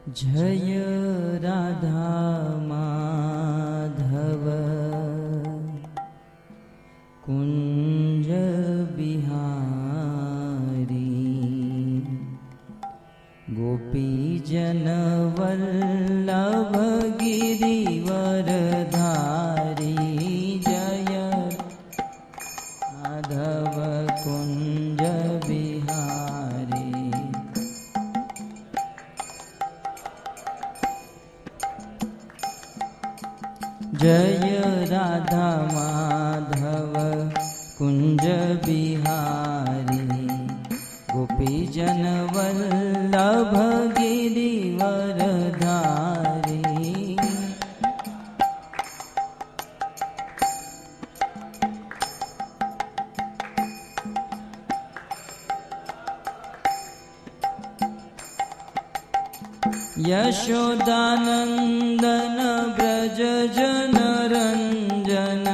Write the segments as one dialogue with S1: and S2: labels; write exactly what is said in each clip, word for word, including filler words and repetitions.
S1: जय राधा माधव कुंज बिहारी गोपी जन वल्लभ गिरिवरधारी जय माधव कुंज बिहारी। जय राधा माधव कुंज बिहारी गोपी जन वल्लभ गिरिवरधारी। यशोदानंदन ब्रज जन रंजन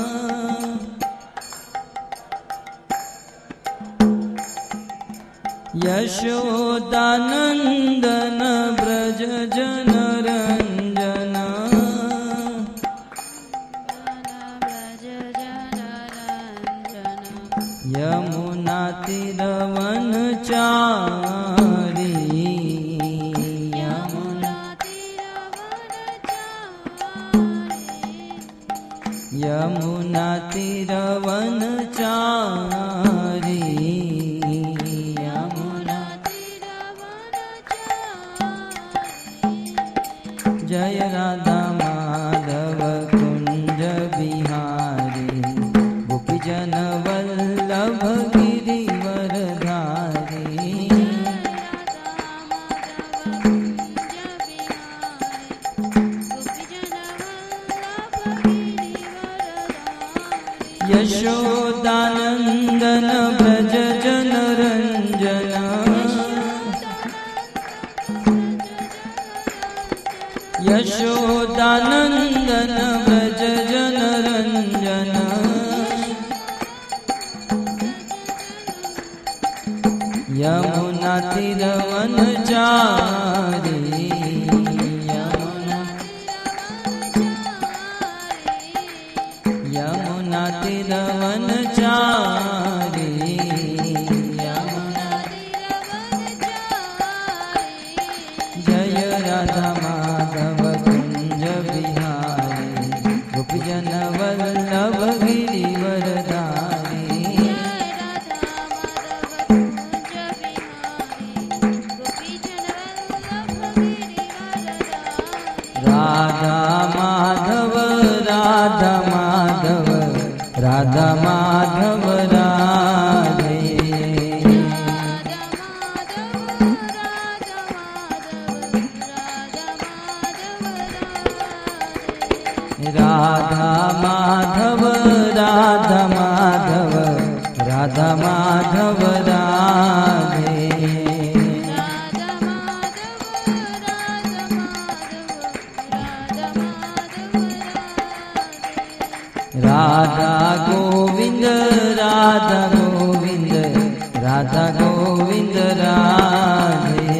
S1: यशोदानंदन ब्रज जन रंजन यमुना तीरवन चारी यमुना तीरवन चारी यमुना तीरवन चारी। जय राधा माधव कुंज बिहारी गोपी जन वल्लभ गिरिवरधारी। यशोदानंदन ब्रज जन रंजन यशोदानंदन ब्रज जन रंजन यमुना तीरवन चारी यमुना तीरवन चारी यमुना जय राधा माधव कुंज बिहारी गोपी जन वल्लभ गिरिवरधारी। राधा माधव राधा माधव राधा माधव राधे राधा माधव राधा माधव राधा माधव राधे राधा गोविंद राधा गोविंद राधा गोविंद राधे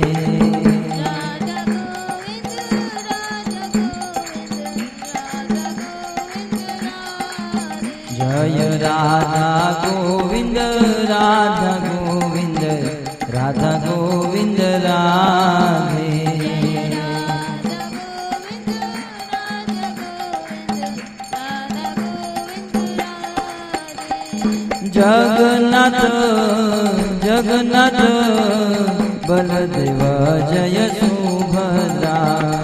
S1: जय राधा गोविंद राधा गोविंद राधा गोविंद राधे जगन्नाथ जगन्नाथ बलदेव जय सुभद्रा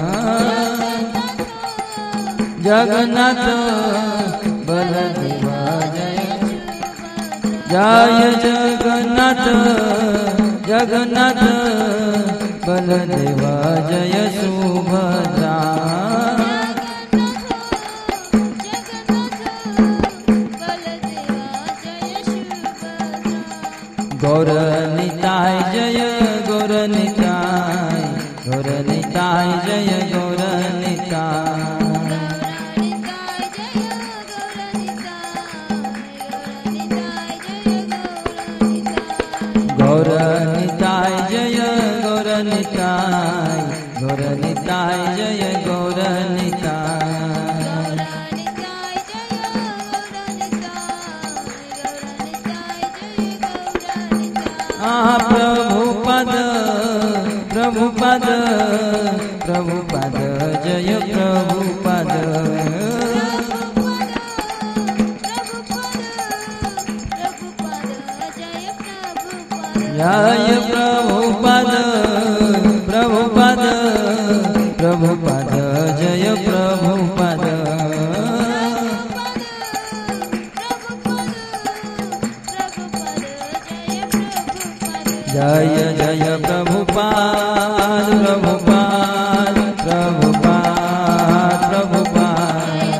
S1: जगन्नाथ बलदेव जय जय जगन्नाथ जगन्नाथ बलदेव जय सुभद्रा गौर निताय जय गौर निताय गौर निताय जय गौर निताय गौर निताय जय गौर निताय गौर निताय जय गौर निताय। आहा प्रभुपद प्रभुपद प्रभुपद जय प्रभुपद। जय प्रभुपद प्रभुपद प्रभुपद जय प्रभुपद। जय जय प्रभुपाद प्रभुपाद प्रभुपाद प्रभुपाद।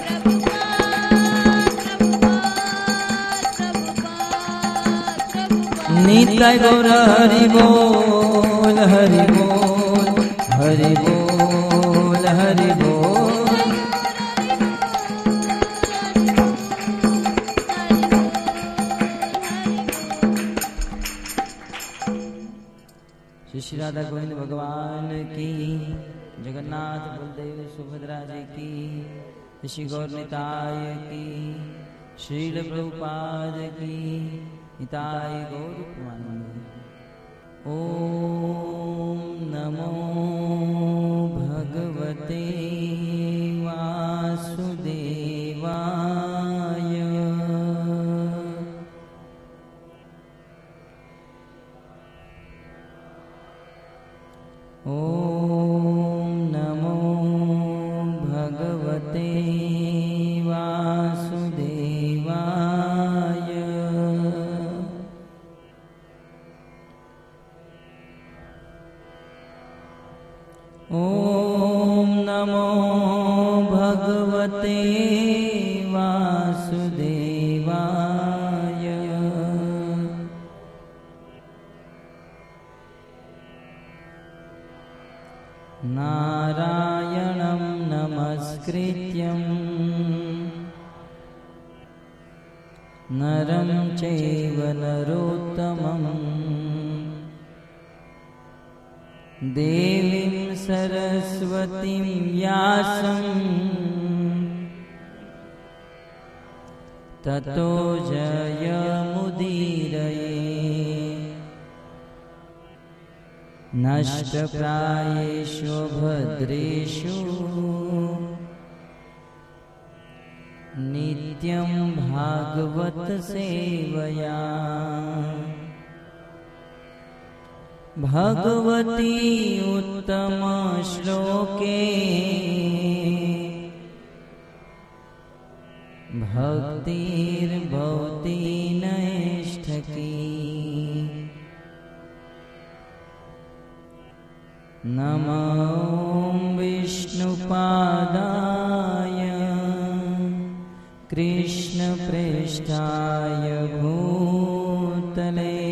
S1: निताय गौर हरि बोल हरि बोल हरि बोल हरि बोल। श्री राधा गोविंद भगवान की, जगन्नाथ बलदेव सुभद्रा जी की, श्री गौर निताय की, श्रील प्रभुपाद की, निताय गौर प्रेमानंद। ओम नमो भगवते वासुदेवाय। ओम नमो भगवते वासुदेवाय। ओम नमो भगवते वासुदेवाय। नारायणं नमस्कृत्यं नरं चैव नरोत्तमं देवीं सरस्वतीं व्यासं ततो जयमुदीरये। नष्टप्रायेषु भद्रेषु नित्यं भागवत सेवया। भगवती उत्तम श्लोके भक्तिर्भवति नैष्ठकी। नमो विष्णुपादाय कृष्णप्रेष्ठाय भूतले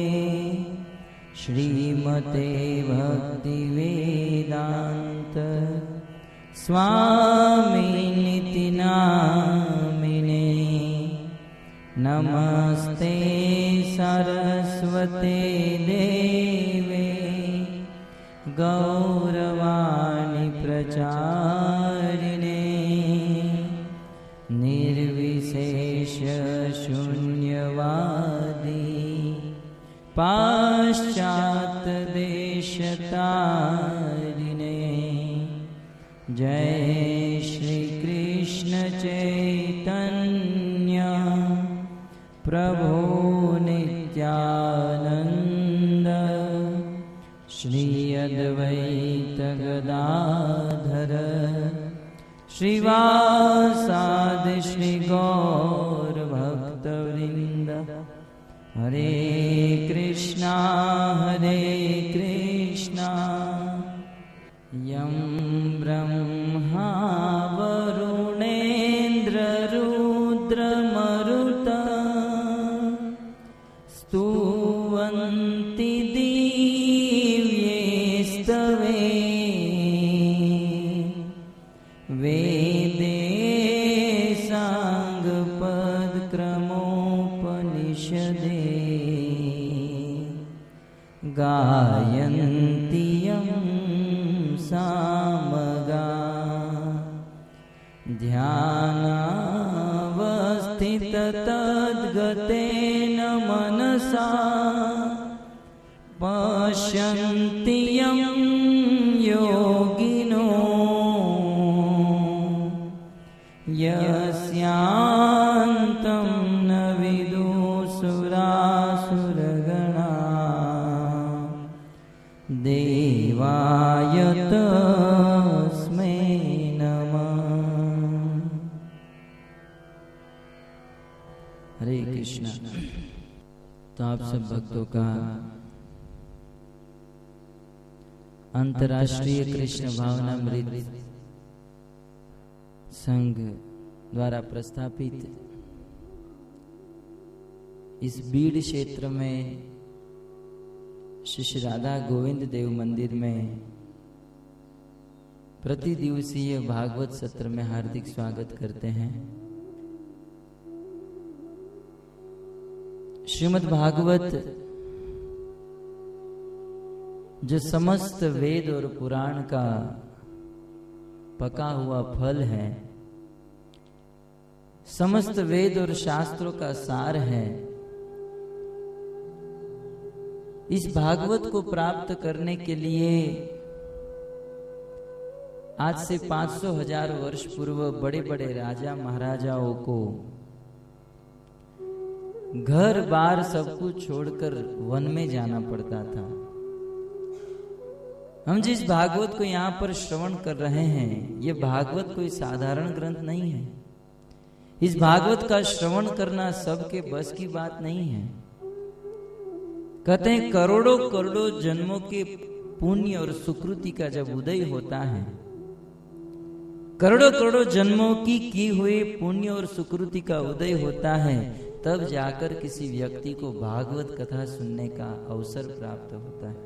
S1: श्रीमते भक्तिवेदान्त स्वामिनिति नामिने। नमस्ते सरस्वते देवे गौरवाणी प्रचारिणे। निर्विशेष शून्यवादी पाश्चात देशतारिणे। जय श्री कृष्ण चैतन्य प्रभु नित्यानंद। श्री अद्वैत गदाधर श्रीवासादि श्री गौर भक्तवृंद। हरे कृष्णा हरे कृष्णा यं ब्रह्मा वरुणेन्द्र रुद्रमरुत स्तुवन्ति दिव्यैस्तवे वेदे साङ्गपदक्रमोपनिषदे गायन्ति यं सामगा ध्यानावस्थित तद्गतेन मनसा पश्यन्ति यं योगिनो यस्यान्तं न विदुसुरासुरगणा देवाय तस्मै नमः। हरे कृष्ण। तो आप सब भक्तों का अंतर्राष्ट्रीय कृष्ण भावनामृत संघ द्वारा प्रस्थापित इस बीड़ क्षेत्र में श्री राधा गोविंद देव मंदिर में प्रति दिवसीय भागवत सत्र में हार्दिक स्वागत करते हैं। श्रीमद् भागवत जो समस्त वेद और पुराण का पका हुआ फल है, समस्त वेद और शास्त्रों का सार है, इस भागवत को प्राप्त करने के लिए आज से पांच सौ हजार वर्ष पूर्व बड़े बड़े राजा महाराजाओं को घर बार सब कुछ छोड़कर वन में जाना पड़ता था। हम जिस भागवत को यहाँ पर श्रवण कर रहे हैं, ये भागवत कोई साधारण ग्रंथ नहीं है। इस भागवत का श्रवण करना सबके बस की बात नहीं है। कहते हैं करोड़ों करोड़ों जन्मों के पुण्य और सुकृति का जब उदय होता है, करोड़ों करोड़ों जन्मों की की हुई पुण्य और सुकृति का उदय होता है, तब जाकर किसी व्यक्ति को भागवत कथा सुनने का अवसर प्राप्त होता है।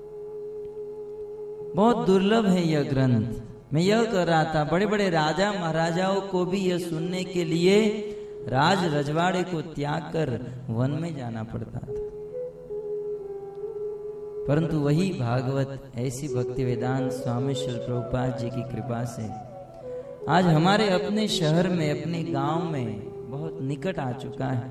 S1: बहुत दुर्लभ है यह ग्रंथ। मैं यह कर रहा था, बड़े बड़े राजा महाराजाओं को भी यह सुनने के लिए राज रजवाड़े को त्याग कर वन में जाना पड़ता था, परंतु वही भागवत ऐसी भक्ति वेदांत स्वामी श्री प्रभुपाद जी की कृपा से आज हमारे अपने शहर में, अपने गांव में बहुत निकट आ चुका है।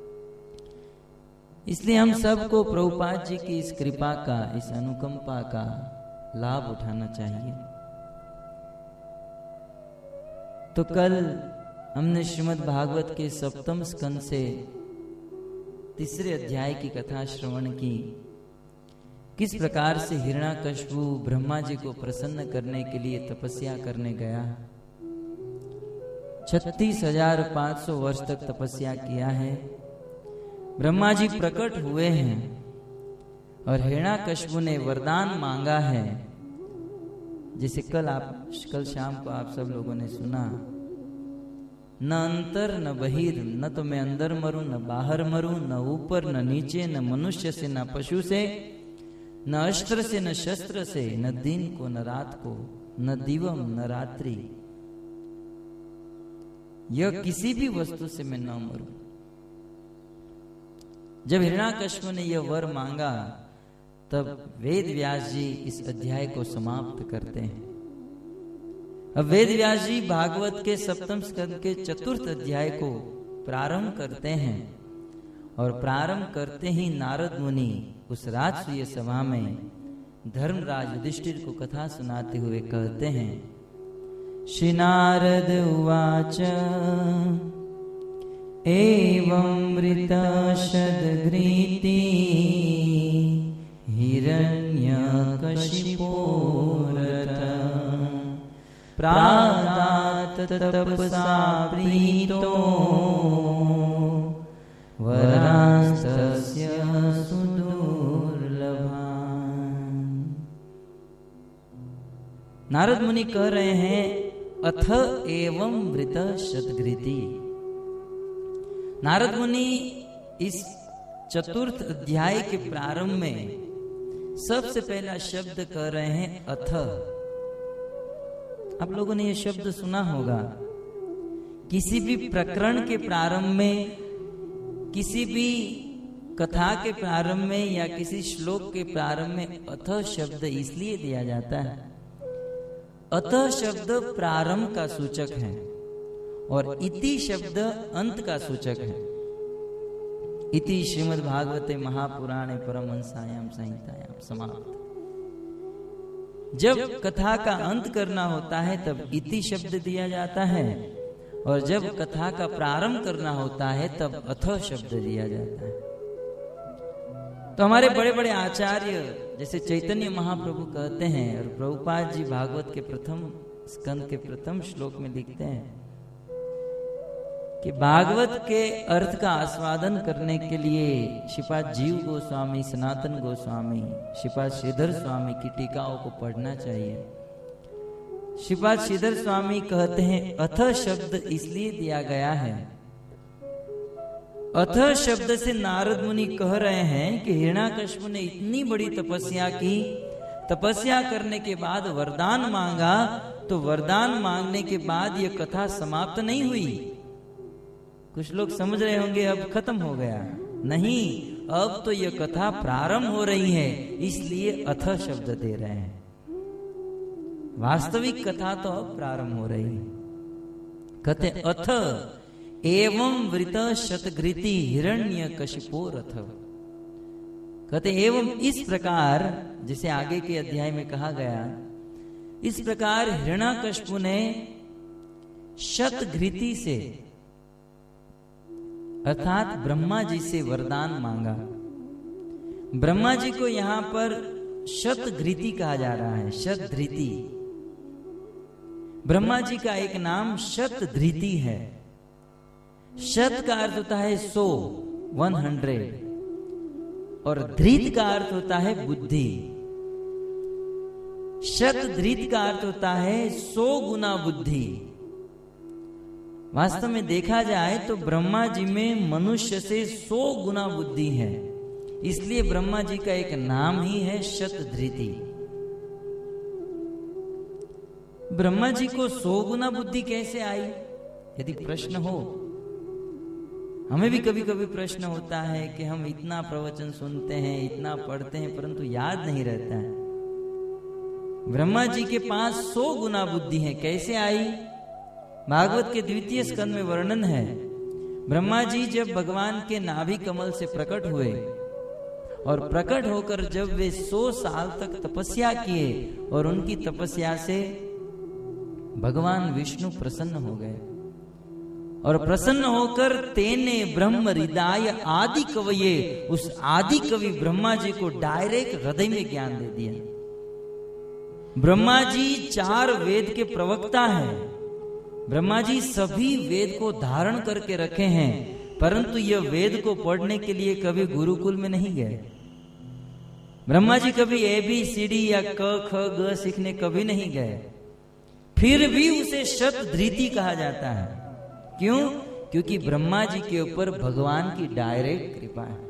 S1: इसलिए हम सबको प्रभुपाद जी की इस कृपा का, इस अनुकंपा का लाभ उठाना चाहिए। तो कल हमने श्रीमद् भागवत के सप्तम स्कंद से तीसरे अध्याय की कथा श्रवण की। किस प्रकार से हिरण्याकश्यप ब्रह्मा जी को प्रसन्न करने के लिए तपस्या करने गया। छत्तीस हजार पांच सौ वर्ष तक तपस्या किया है। ब्रह्मा जी प्रकट हुए हैं और हिरण्याकश्यप ने वरदान मांगा है, जिसे कल आप कल शाम को आप सब लोगों ने सुना। न अंतर न बहिर, न तो मैं अंदर मरूं न बाहर मरूं, न ऊपर न नीचे, न मनुष्य से न पशु से, न अस्त्र से न शस्त्र से, न दिन को न रात को, न दिवम न रात्रि, यह किसी भी वस्तु से मैं न मरूं। जब हिरण्याकश्यप ने यह वर मांगा, तब वेद व्यास जी इस अध्याय को समाप्त करते हैं। अब वेद व्यास जी भागवत के सप्तम स्कंद के चतुर्थ अध्याय को प्रारंभ करते हैं, और प्रारंभ करते ही नारद मुनि उस राजसूय सभा में धर्मराज युधिष्ठिर को कथा सुनाते हुए कहते हैं, श्री नारद उवाच एवमृतशतघ्नीति हिरण्यकशिपो प्रादात तपसा प्रीतो वरांस्तस्य सुदुर्लभान्। नारद मुनि कह रहे हैं, अथ एवं वृत शतघ्नीति। नारद मुनि इस चतुर्थ अध्याय के प्रारंभ में सबसे पहला शब्द कह रहे हैं अथ। आप लोगों ने यह शब्द सुना होगा। किसी भी प्रकरण के प्रारंभ में, किसी भी कथा के प्रारंभ में या किसी श्लोक के प्रारंभ में अथ शब्द इसलिए दिया जाता है अतः शब्द प्रारंभ का सूचक है और इति शब्द अंत का सूचक है। इति श्रीमद् भागवते महापुराणे परमहंसायाम संहितायाम समाप्त। जब कथा का अंत करना होता है तब इति शब्द दिया जाता है, और जब कथा का प्रारंभ करना होता है तब अथ शब्द दिया जाता है। तो हमारे बड़े बड़े आचार्य जैसे चैतन्य महाप्रभु कहते हैं, और प्रभुपाद जी भागवत के प्रथम स्कंद के प्रथम श्लोक में लिखते हैं कि भागवत के अर्थ का आस्वादन करने के लिए श्रीपाद जीव गोस्वामी, सनातन गोस्वामी, श्रीपाद श्रीधर स्वामी की टीकाओं को पढ़ना चाहिए। श्रीपाद श्रीधर स्वामी कहते हैं अथ शब्द इसलिए दिया गया है, अथ शब्द से नारद मुनि कह रहे हैं कि हिरण्याकश्यप ने इतनी बड़ी तपस्या की, तपस्या करने के बाद वरदान मांगा, तो वरदान मांगने के बाद यह कथा समाप्त नहीं हुई। कुछ लोग समझ रहे होंगे अब खत्म हो गया, नहीं, अब तो यह कथा प्रारंभ हो रही है, इसलिए अथ शब्द दे रहे हैं। वास्तविक कथा तो अब प्रारंभ हो रही है। कहते अथ एवं वृत शतघृति हिरण्य कशिपो रथ। कहते एवं इस प्रकार, जिसे आगे के अध्याय में कहा गया, इस प्रकार हिरण्याकश्यप ने शतघृति से अर्थात ब्रह्मा जी से वरदान मांगा। ब्रह्मा जी को यहां पर शतघृति कहा जा रहा है, शतधृति। ब्रह्मा जी का एक नाम शतधृति है। शत का अर्थ होता है सौ, वन हंड्रेड, और धृत का अर्थ होता है बुद्धि। शतधृत का अर्थ होता है सौ गुना बुद्धि। वास्तव में देखा जाए तो ब्रह्मा जी में मनुष्य से सौ गुना बुद्धि है, इसलिए ब्रह्मा जी का एक नाम ही है शतधृति। ब्रह्मा जी को सौ गुना बुद्धि कैसे आई, यदि प्रश्न हो। हमें भी कभी कभी प्रश्न होता है कि हम इतना प्रवचन सुनते हैं, इतना पढ़ते हैं, परंतु याद नहीं रहता है। ब्रह्मा जी के पास सौ गुना बुद्धि है, कैसे आई? भागवत के द्वितीय स्कंद में वर्णन है। ब्रह्मा जी जब भगवान के नाभि कमल से प्रकट हुए, और प्रकट होकर जब वे सौ साल तक तपस्या किए, और उनकी तपस्या से भगवान विष्णु प्रसन्न हो गए, और प्रसन्न होकर तेने ब्रह्म हृदय आदि कवये, उस आदि कवि ब्रह्मा जी को डायरेक्ट हृदय में ज्ञान दे दिया। ब्रह्मा जी चार वेद के प्रवक्ता हैं। ब्रह्मा जी सभी वेद को धारण करके रखे हैं, परंतु यह वेद को पढ़ने के लिए कभी गुरुकुल में नहीं गए। ब्रह्मा जी कभी ए बी सी डी या क ख ग सीखने कभी नहीं गए, फिर भी उसे शतधृति कहा जाता है। क्यों? क्योंकि ब्रह्मा जी के ऊपर भगवान की डायरेक्ट कृपा है।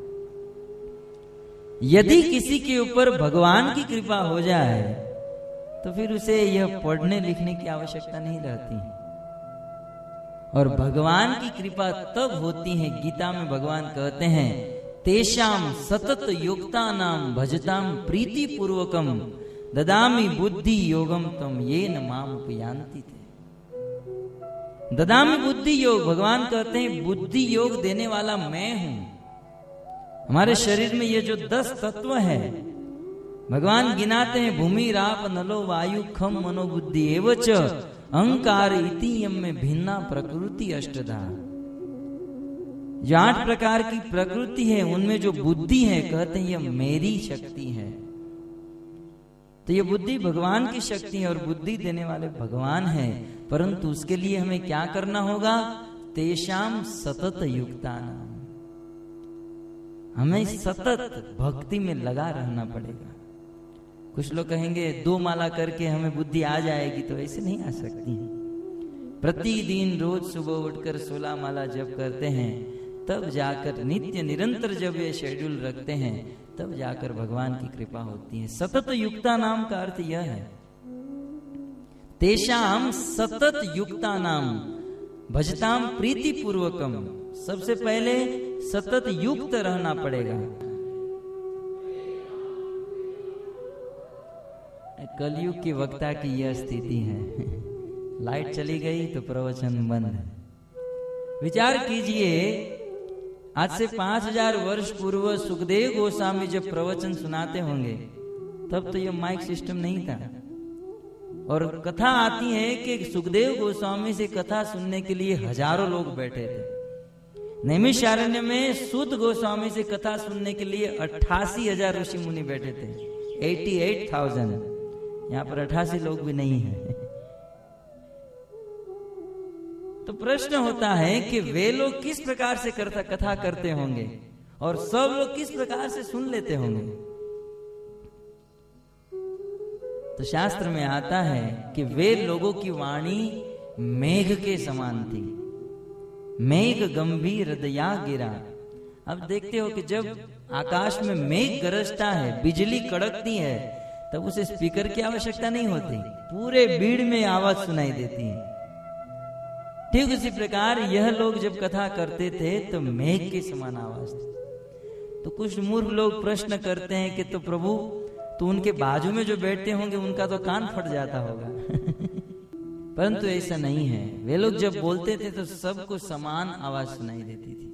S1: यदि किसी के ऊपर भगवान की कृपा हो जाए तो फिर उसे यह पढ़ने लिखने की आवश्यकता नहीं रहती। और भगवान की कृपा तब होती है, गीता में भगवान कहते हैं तेषाम सतत युक्ता नाम भजताम प्रीति पूर्वकम ददामी बुद्धि योगम तम ये न माम उपयांति थे। ददामी बुद्धि योग, भगवान कहते हैं बुद्धि योग देने वाला मैं हूं। हमारे शरीर में ये जो दस तत्व है, भगवान गिनाते हैं भूमि राप नलो वायु खम मनोबुद्धि एवच अहंकार इतियम में भिन्ना प्रकृति अष्टधा। जो आठ प्रकार की प्रकृति है उनमें जो बुद्धि है, कहते हैं यह मेरी शक्ति है। तो ये बुद्धि भगवान की शक्ति है, और बुद्धि देने वाले भगवान है, परंतु उसके लिए हमें क्या करना होगा? तेषाम सतत युक्तानाम, हमें सतत भक्ति में लगा रहना पड़ेगा। कुछ लोग कहेंगे दो माला करके हमें बुद्धि आ जाएगी, तो ऐसे नहीं आ सकती है। प्रतिदिन रोज सुबह उठकर सोलह माला जप करते हैं, तब जाकर नित्य निरंतर जब ये शेड्यूल रखते हैं, तब जाकर भगवान की कृपा होती है। सतत युक्ता नाम का अर्थ यह है, तेषाम सतत युक्ता नाम भजताम प्रीति पूर्वकम। सबसे पहले सतत युक्त रहना पड़ेगा। कलयुग के वक्ता की यह स्थिति है। लाइट चली गई तो प्रवचन बंद। विचार कीजिए, आज से पांच हजार वर्ष पूर्व सुखदेव गोस्वामी जब प्रवचन सुनाते होंगे तब तो यह माइक सिस्टम नहीं था। और कथा आती है कि सुखदेव गोस्वामी से कथा सुनने के लिए हजारों लोग बैठे थे। नैमिषारण्य में सुध गोस्वामी से कथा सुनने के लिए अट्ठासी हजार ऋषि मुनि बैठे थे। Eighty eight thousand. यहाँ पर अट्ठासी लोग भी नहीं है। तो प्रश्न होता है कि वे लोग किस प्रकार से करता कथा करते होंगे और सब लोग किस प्रकार से सुन लेते होंगे। तो शास्त्र में आता है कि वे लोगों की वाणी मेघ के समान थी। मेघ गंभीर हृदया गिरा। अब देखते हो कि जब आकाश में मेघ गरजता है, बिजली कड़कती है, तब उसे स्पीकर की आवश्यकता नहीं होती, पूरे भीड़ में आवाज सुनाई देती है। ठीक उसी प्रकार यह लोग जब कथा करते थे तो मेघ के समान आवाज थी। तो कुछ मूर्ख लोग प्रश्न करते हैं कि तो प्रभु, तो उनके बाजू में जो बैठते होंगे उनका तो कान फट जाता होगा। परंतु ऐसा नहीं है। वे लोग जब बोलते थे तो सबको समान आवाज सुनाई देती थी।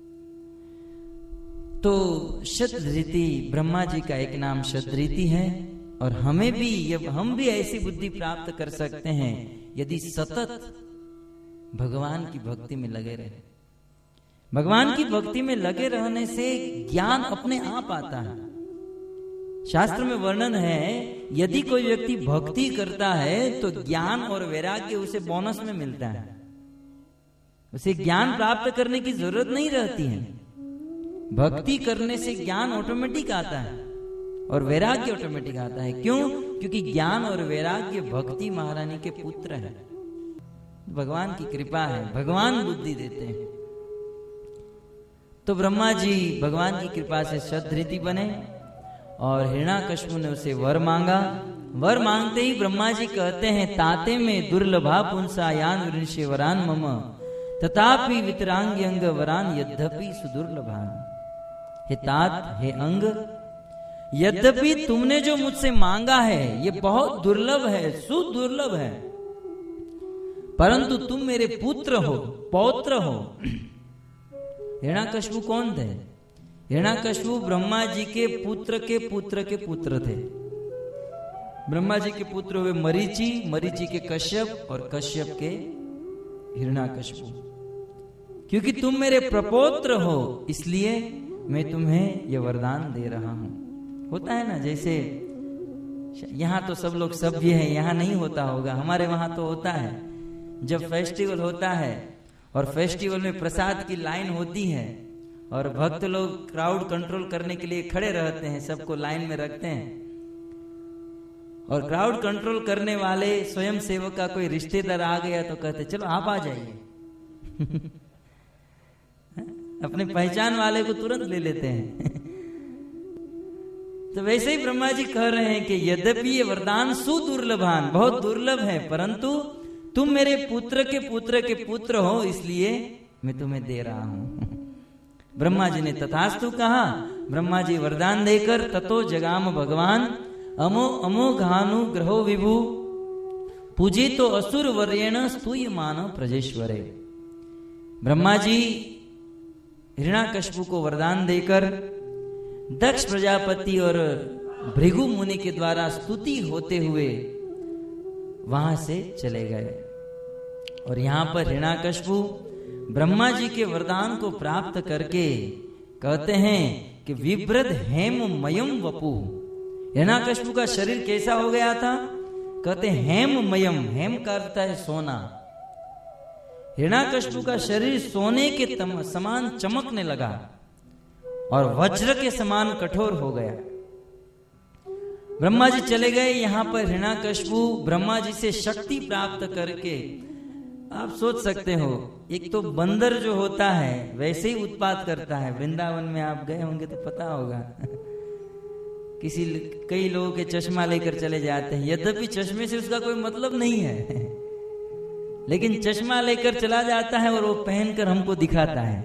S1: तो शतधृति ब्रह्मा जी का एक नाम शतधृति है। और हमें भी, हम भी ऐसी बुद्धि प्राप्त कर सकते हैं यदि सतत भगवान की भक्ति में लगे रहे। भगवान की भक्ति में लगे रहने से ज्ञान अपने आप आता है। शास्त्र में वर्णन है, यदि कोई व्यक्ति भक्ति करता है तो ज्ञान और वैराग्य उसे बोनस में मिलता है। उसे ज्ञान प्राप्त करने की जरूरत नहीं रहती है। भक्ति करने से ज्ञान ऑटोमेटिक आता है और वैराग्य ऑटोमेटिक आता है। क्यों? क्योंकि ज्ञान और वैराग्य भक्ति महारानी के पुत्र है। भगवान की कृपा है, भगवान बुद्धि देते हैं। तो ब्रह्मा जी भगवान की कृपा से शतधृति बने और हिरण्याकश्यप ने उसे वर मांगा। वर मांगते ही ब्रह्मा जी कहते हैं, ताते में दुर्लभा पुंसा यान वृंशे वरान मम तथापि वितरांग अंग वरान यद्यपि सुदुर्लभान। हे तात, हे अंग, यद्यपि तुमने जो मुझसे मांगा है ये बहुत दुर्लभ है, सुदुर्लभ है, परंतु तुम मेरे पुत्र हो, पौत्र हो। हिरण्याकश्यप कौन थे? हिरण्याकश्यप ब्रह्मा जी के पुत्र के पुत्र के पुत्र थे। ब्रह्मा जी के पुत्र हुए मरीचि, मरीचि के कश्यप और कश्यप के हिरण्याकश्यप। क्योंकि तुम मेरे प्रपौत्र हो इसलिए मैं तुम्हें यह वरदान दे रहा हूं। होता है ना, जैसे यहाँ तो सब लोग सभ्य हैं, यहाँ नहीं होता होगा, हमारे वहां तो होता है। जब फेस्टिवल होता है और फेस्टिवल में प्रसाद की लाइन होती है और भक्त लोग क्राउड कंट्रोल करने के लिए खड़े रहते हैं, सबको लाइन में रखते हैं, और क्राउड कंट्रोल करने वाले स्वयं सेवक का कोई रिश्तेदार आ गया तो कहते चलो आप आ जाइए। अपने पहचान वाले को तुरंत ले लेते हैं। तो वैसे ही ब्रह्मा जी कह रहे हैं कि यद्यपि ये वरदान सुदुर्लभान, बहुत दुर्लभ है, परंतु तुम मेरे पुत्र के पुत्र के पुत्र हो इसलिए मैं तुम्हें दे रहा हूं। ब्रह्मा जी ने तथास्तु कहा। ब्रह्मा जी वरदान देकर ततो जगाम भगवान अमो अमोघानु ग्रहो विभु पूजे तो असुर वर्येण स्तूयमान प्रजेश्वरे। ब्रह्मा जी हिरण्याकश्यप को वरदान देकर दक्ष प्रजापति और भृगु मुनि के द्वारा स्तुति होते हुए वहां से चले गए। और यहां पर हिरण्याकश्यप ब्रह्मा जी के वरदान को प्राप्त करके कहते हैं कि विभ्रद हेम मयम वपु। हिरण्याकश्यप का शरीर कैसा हो गया था? कहते हेम मयम, हेम का अर्थ है सोना। हिरण्याकश्यप का शरीर सोने के समान चमकने लगा और वज्र के समान कठोर हो गया। ब्रह्मा जी चले गए। यहां पर हिरण्याकश्यप ब्रह्मा जी से शक्ति प्राप्त करके, आप सोच सकते हो, एक तो बंदर जो होता है वैसे ही उत्पात करता है। वृंदावन में आप गए होंगे तो पता होगा, किसी कई लोगों के चश्मा लेकर चले जाते हैं, यद्यपि चश्मे से उसका कोई मतलब नहीं है, लेकिन चश्मा लेकर चला जाता है और वो पहनकर हमको दिखाता है।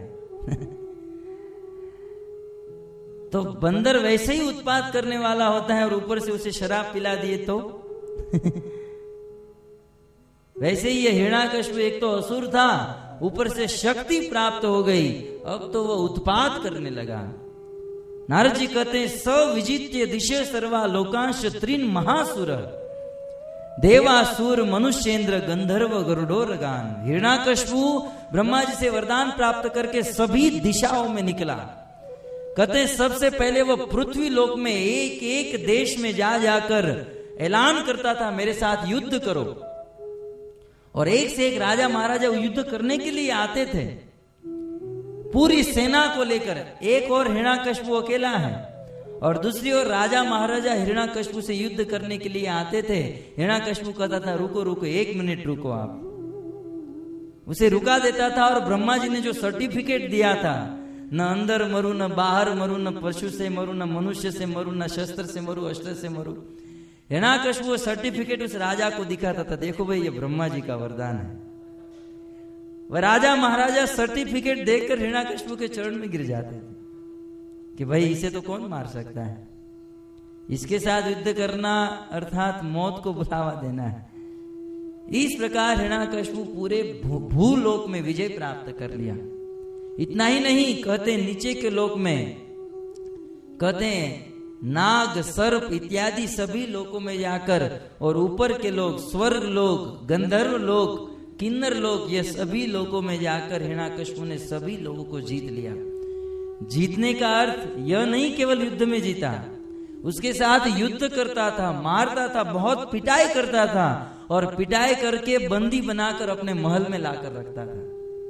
S1: तो बंदर वैसे ही उत्पात करने वाला होता है और ऊपर से उसे शराब पिला दिए तो वैसे ही ये हिरण्याकश्यप एक तो असुर था, ऊपर से शक्ति प्राप्त हो गई, अब तो वह उत्पात करने लगा। नारद जी कहते हैं सविजित्य दिशे सर्वा लोकांश त्रिन महासुर देवासुर मनुष्येंद्र गंधर्व गरुडोरगान। हिरण्याकश्यप ब्रह्मा जी से वरदान प्राप्त करके सभी दिशाओं में निकला। कहते हैं सबसे पहले वह पृथ्वी लोक में एक एक देश में जा जाकर ऐलान करता था मेरे साथ युद्ध करो, और एक से एक राजा महाराजा युद्ध करने के लिए आते थे पूरी सेना को लेकर। एक और हिरण्याकश्यप अकेला है और दूसरी ओर राजा महाराजा हिरण्याकश्यप से युद्ध करने के लिए आते थे। हिरण्याकश्यप कहता था रुको रुको एक मिनट रुको, आप उसे रुका देता था। और ब्रह्मा जी ने जो सर्टिफिकेट दिया था, न अंदर मरू न बाहर मरू, न पशु से मरू, न मनुष्य से मरू, न शस्त्र से मरू, अस्त्र से मरू, हिरण्याकश्यप वो सर्टिफिकेट उस राजा को दिखाता था, देखो भाई ये ब्रह्मा जी का वरदान है। वह राजा महाराजा सर्टिफिकेट देखकर हिरण्याकश्यप के चरण में गिर जाते थे कि भाई इसे तो कौन मार सकता है, इसके साथ युद्ध करना अर्थात मौत को बुलावा देना है। इस प्रकार हिरण्याकश्यप पूरे भूलोक में विजय प्राप्त कर लिया। इतना ही नहीं, कहते नीचे के लोक में, कहते हैं नाग सर्प इत्यादि सभी लोकों में जाकर, और ऊपर के लोग स्वर्ग लोग, गंधर्व लोग, किन्नर लोग, ये सभी लोगों में जाकर हिरण्याकश्यप ने सभी लोगों को जीत लिया। जीतने का अर्थ यह नहीं केवल युद्ध में जीता, उसके साथ युद्ध करता था, मारता था, बहुत पिटाई करता था, और पिटाई करके बंदी बनाकर अपने महल में लाकर रखता था।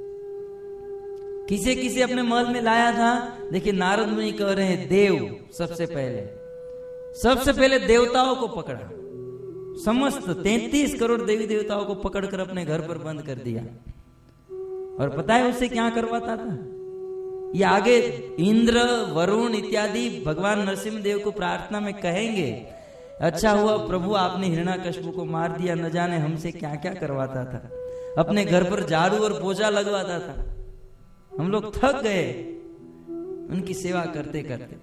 S1: किसे किसे अपने महल में लाया था? देखिए नारद मुनि कह रहे हैं देव सबसे पहले सबसे पहले देवताओं को पकड़ा, समस्त तैंतीस करोड़ देवी देवताओं को पकड़कर अपने घर पर बंद कर दिया। और पता है उससे क्या करवाता था? ये आगे इंद्र वरुण इत्यादि भगवान नरसिंह देव को प्रार्थना में कहेंगे, अच्छा हुआ प्रभु आपने हिरण्याकश्यप को मार दिया, न जाने हमसे क्या क्या करवाता था। अपने घर पर झाड़ू और पोछा लगवाता था, हम लोग थक गए उनकी सेवा करते करते।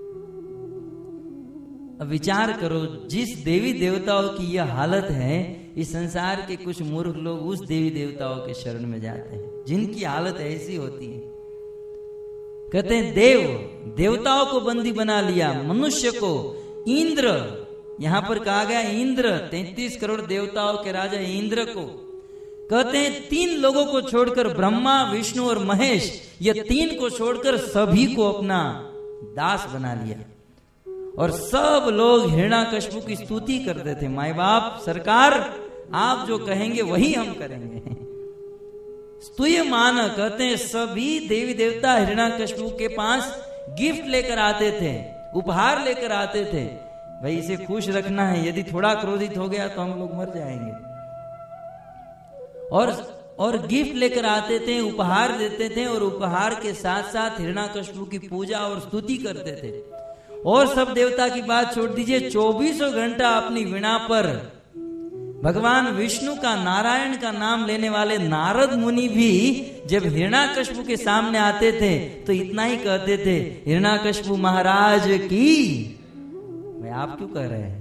S1: अब विचार करो, जिस देवी देवताओं की यह हालत है, इस संसार के कुछ मूर्ख लोग उस देवी देवताओं के शरण में जाते हैं जिनकी हालत ऐसी होती है। कहते हैं देव देवताओं को बंदी बना लिया, मनुष्य को, इंद्र, यहां पर कहा गया इंद्र, तैंतीस करोड़ देवताओं के राजा इंद्र को, कहते हैं तीन लोगों को छोड़कर, ब्रह्मा विष्णु और महेश, ये तीन को छोड़कर सभी को अपना दास बना लिया। और सब लोग हिरण्याकश्यप की स्तुति करते थे, माय बाप सरकार आप जो कहेंगे वही हम करेंगे। स्तुयमान, कहते हैं सभी देवी देवता हिरण्याकश्यप के पास गिफ्ट लेकर आते थे, उपहार लेकर आते थे, भाई इसे खुश रखना है, यदि थोड़ा क्रोधित हो गया तो हम लोग मर जाएंगे। और और गिफ्ट लेकर आते थे, उपहार देते थे, और उपहार के साथ साथ हिरण्याकश्यप की पूजा और स्तुति करते थे। और सब देवता की बात छोड़ दीजिए, चौबीसों घंटा अपनी वीणा पर भगवान विष्णु का, नारायण का नाम लेने वाले नारद मुनि भी जब हिरण्याकश्यप के सामने आते थे तो इतना ही कहते थे, हिरण्याकश्यप महाराज की। भाई आप क्यों कह रहे हैं?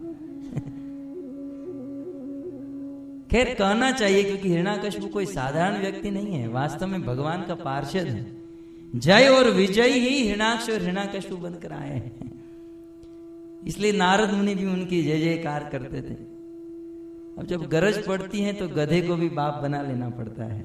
S1: खैर कहना चाहिए, क्योंकि हिरण्याकश्यप कोई साधारण व्यक्ति नहीं है, वास्तव में भगवान का पार्षद है। जय और विजय ही हिरण्याक्ष और हिरण्याकश्यप बनकर आए हैं, इसलिए नारद मुनि भी उनकी जय जयकार करते थे। अब जब गरज पड़ती है तो गधे को भी बाप बना लेना पड़ता है।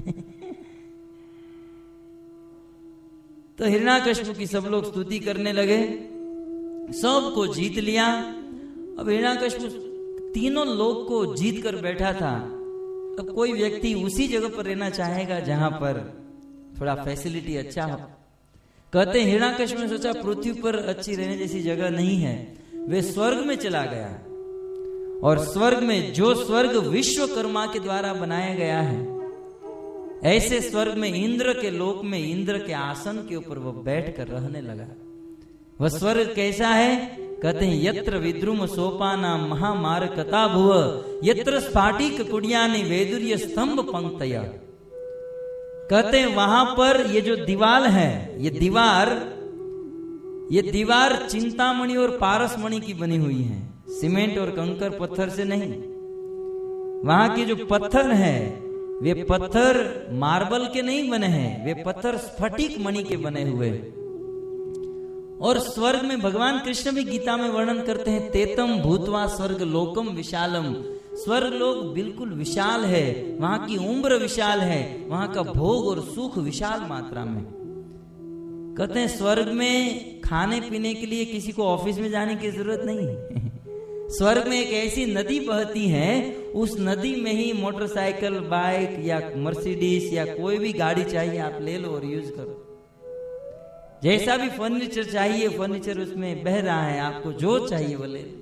S1: तो हिरण्याकश्यप की सब लोग स्तुति करने लगे, सबको जीत लिया। अब हिरण्याकश्यप तीनों लोग को जीत कर बैठा था। अब कोई व्यक्ति उसी जगह पर रहना चाहेगा जहां पर थोड़ा फैसिलिटी अच्छा हो। कहते हैं हिरण्याकश्यप ने सोचा पृथ्वी पर अच्छी रहने जैसी जगह नहीं है, वे स्वर्ग में चला गया। और स्वर्ग में, जो स्वर्ग विश्वकर्मा के द्वारा बनाया गया है, ऐसे स्वर्ग में, इंद्र के लोक में, इंद्र के आसन के ऊपर वह बैठ कर रहने लगा। वह स्वर्ग कैसा है? कहते हैं यत्र विद्रुम सोपाना महामार कथा भुव, यत्र स्फाटिक कुड़ियानि वैदुर्य स्तंभ पंक्तया। कहते हैं वहां पर ये जो दीवार है, ये दीवार ये दीवार चिंतामणि और पारसमणि की बनी हुई है। सीमेंट और कंकर पत्थर से नहीं। वहां के जो पत्थर है वे पत्थर मार्बल के नहीं बने हैं, वे पत्थर स्फटिक मणि के बने हुए। और स्वर्ग में भगवान कृष्ण भी गीता में वर्णन करते हैं, तेतम भूतवा स्वर्ग लोकम विशालम। स्वर्ग लोक बिल्कुल विशाल है, वहां की उम्र विशाल है, वहां का भोग और सुख विशाल मात्रा में। कहते हैं स्वर्ग में खाने पीने के लिए किसी को ऑफिस में जाने की जरूरत नहीं है। स्वर्ग में एक ऐसी नदी बहती है, उस नदी में ही मोटरसाइकिल, बाइक या मर्सिडीज या कोई भी गाड़ी चाहिए आप ले लो और यूज करो। जैसा भी फर्नीचर चाहिए फर्नीचर उसमें बह रहा है, आपको जो चाहिए वो ले।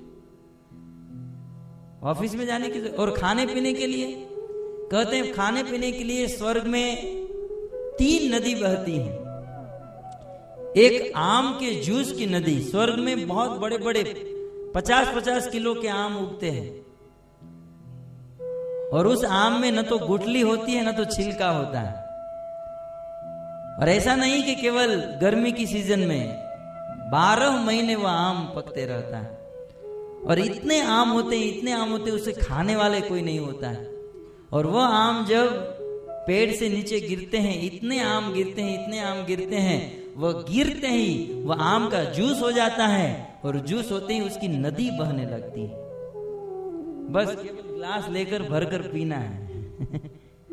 S1: ऑफिस में जाने की और खाने पीने के लिए कहते हैं खाने पीने के लिए स्वर्ग में तीन नदी बहती हैं। एक आम के जूस की नदी, स्वर्ग में बहुत बड़े बड़े पचास पचास किलो के आम उगते हैं और उस आम में न तो गुठली होती है न तो छिलका होता है। और ऐसा नहीं कि केवल गर्मी की सीजन में, बारह महीने वह आम पकते रहता है। और इतने आम होते हैं, इतने आम होते हैं, उसे खाने वाले कोई नहीं होता है। और वह आम जब पेड़ से नीचे गिरते हैं, इतने आम गिरते हैं, इतने आम गिरते हैं, वह गिरते ही वह आम का जूस हो जाता है और जूस होते ही उसकी नदी बहने लगती है। बस केवल ग्लास लेकर भरकर पीना है।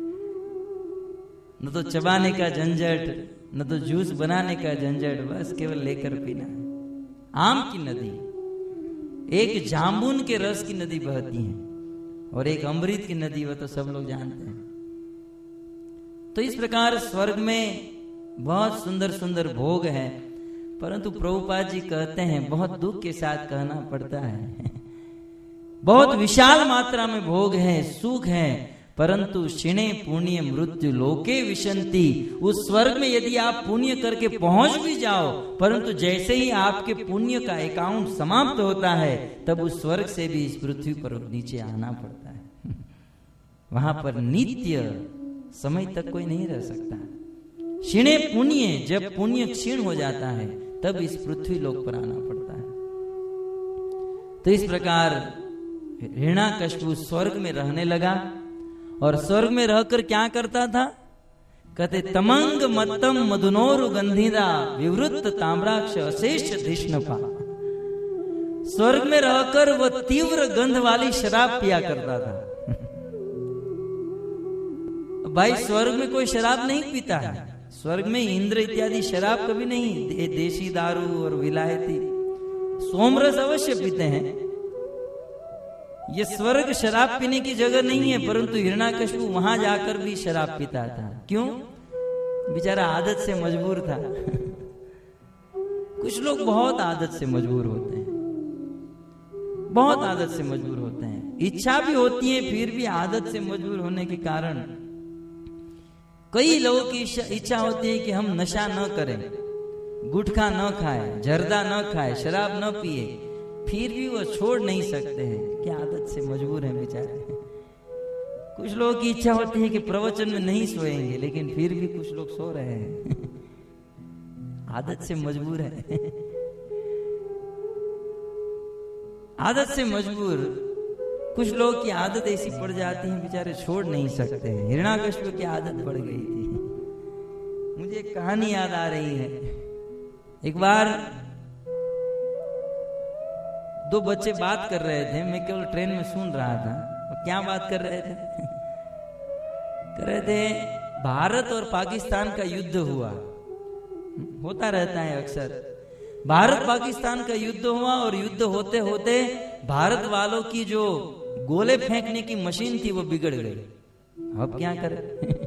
S1: न तो चबाने का झंझट, न तो जूस बनाने का झंझट, बस केवल लेकर पीना है। आम की नदी, एक जामुन के रस की नदी बहती है और एक अमृत की नदी, वह तो सब लोग जानते हैं। तो इस प्रकार स्वर्ग में बहुत सुंदर सुंदर भोग है, परंतु प्रभुपाद जी कहते हैं बहुत दुख के साथ कहना पड़ता है, बहुत विशाल मात्रा में भोग है, सुख है, परंतु क्षिणे पुण्य मृत्यु लोके विशंति। उस स्वर्ग में यदि आप पुण्य करके पहुंच भी जाओ, परंतु जैसे ही आपके पुण्य का अकाउंट समाप्त होता है, तब उस स्वर्ग से भी इस पृथ्वी पर नीचे आना पड़ता है। वहां पर नित्य समय तक कोई नहीं रह सकता। क्षीणे पुण्य, जब पुण्य क्षीण हो जाता है तब इस पृथ्वी लोक पर आना पड़ता है। तो इस प्रकार हिरण्याकश्यप स्वर्ग में रहने लगा और स्वर्ग में रहकर क्या करता था? कहते तमंग मत्तम मधुनोरु गंधिदा विवृत ताम्राक्ष अशेष धिष्णपा। स्वर्ग में रहकर वह तीव्र गंध वाली शराब पिया करता था। भाई स्वर्ग में कोई शराब नहीं पीता है, स्वर्ग में इंद्र इत्यादि शराब कभी नहीं, दे, देशी दारू और विलायती सोमरस अवश्य पीते हैं। ये स्वर्ग शराब पीने की जगह नहीं है, परंतु हिरण्याकश्यप वहां जाकर भी शराब पीता था। क्यों? बेचारा आदत से मजबूर था। कुछ लोग बहुत आदत से मजबूर होते हैं, बहुत आदत से मजबूर होते हैं। इच्छा भी होती है, फिर भी आदत से मजबूर होने के कारण कई लोगों की इच्छा होती है कि हम नशा न करें, गुटखा न खाएं, जर्दा न खाएं, शराब न पिए, फिर भी वो छोड़ नहीं सकते हैं कि आदत से मजबूर हैं बेचारे। कुछ लोगों की इच्छा होती है कि प्रवचन में नहीं सोएंगे, लेकिन फिर भी कुछ लोग सो रहे हैं। आदत से मजबूर है। आदत से मजबूर कुछ लोग की आदत ऐसी पड़ जाती है, बेचारे छोड़ नहीं सकते हैं। हिरण्याकश्यप की आदत पड़ गई थी। मुझे एक कहानी याद आ रही है। एक बार दो बच्चे बात कर रहे थे, मैं केवल ट्रेन में सुन रहा था। और क्या बात कर रहे थे? कर रहे थे भारत और पाकिस्तान का युद्ध हुआ, होता रहता है अक्सर। भारत पाकिस्तान का युद्ध हुआ और युद्ध होते होते भारत वालों की जो गोले फेंकने की मशीन थी वो बिगड़ गई। अब क्या करें?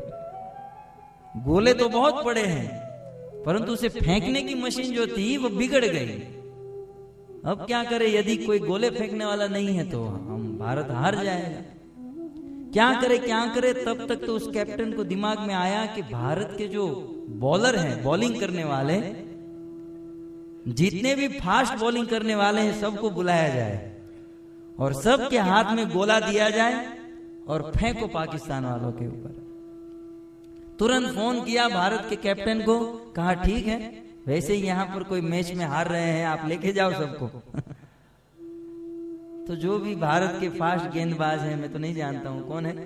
S1: गोले तो बहुत बड़े हैं, परंतु उसे फेंकने की मशीन जो थी वो बिगड़ गई। अब क्या करें? यदि कोई गोले फेंकने वाला नहीं है तो हम भारत हार जाएगा। क्या करे क्या करे? तब तक तो उस कैप्टन को दिमाग में आया कि भारत के जो बॉलर हैं, बॉलिंग करने वाले, जितने भी फास्ट बॉलिंग करने वाले हैं सबको बुलाया जाए और सबके हाथ में गोला दिया जाए और फेंको पाकिस्तान वालों के ऊपर। तुरंत फोन किया भारत के कैप्टन को, कहा ठीक है, वैसे ही यहाँ पर कोई मैच में हार रहे हैं, आप लेके जाओ सबको। तो जो भी भारत के फास्ट गेंदबाज हैं, मैं तो नहीं जानता हूं कौन है,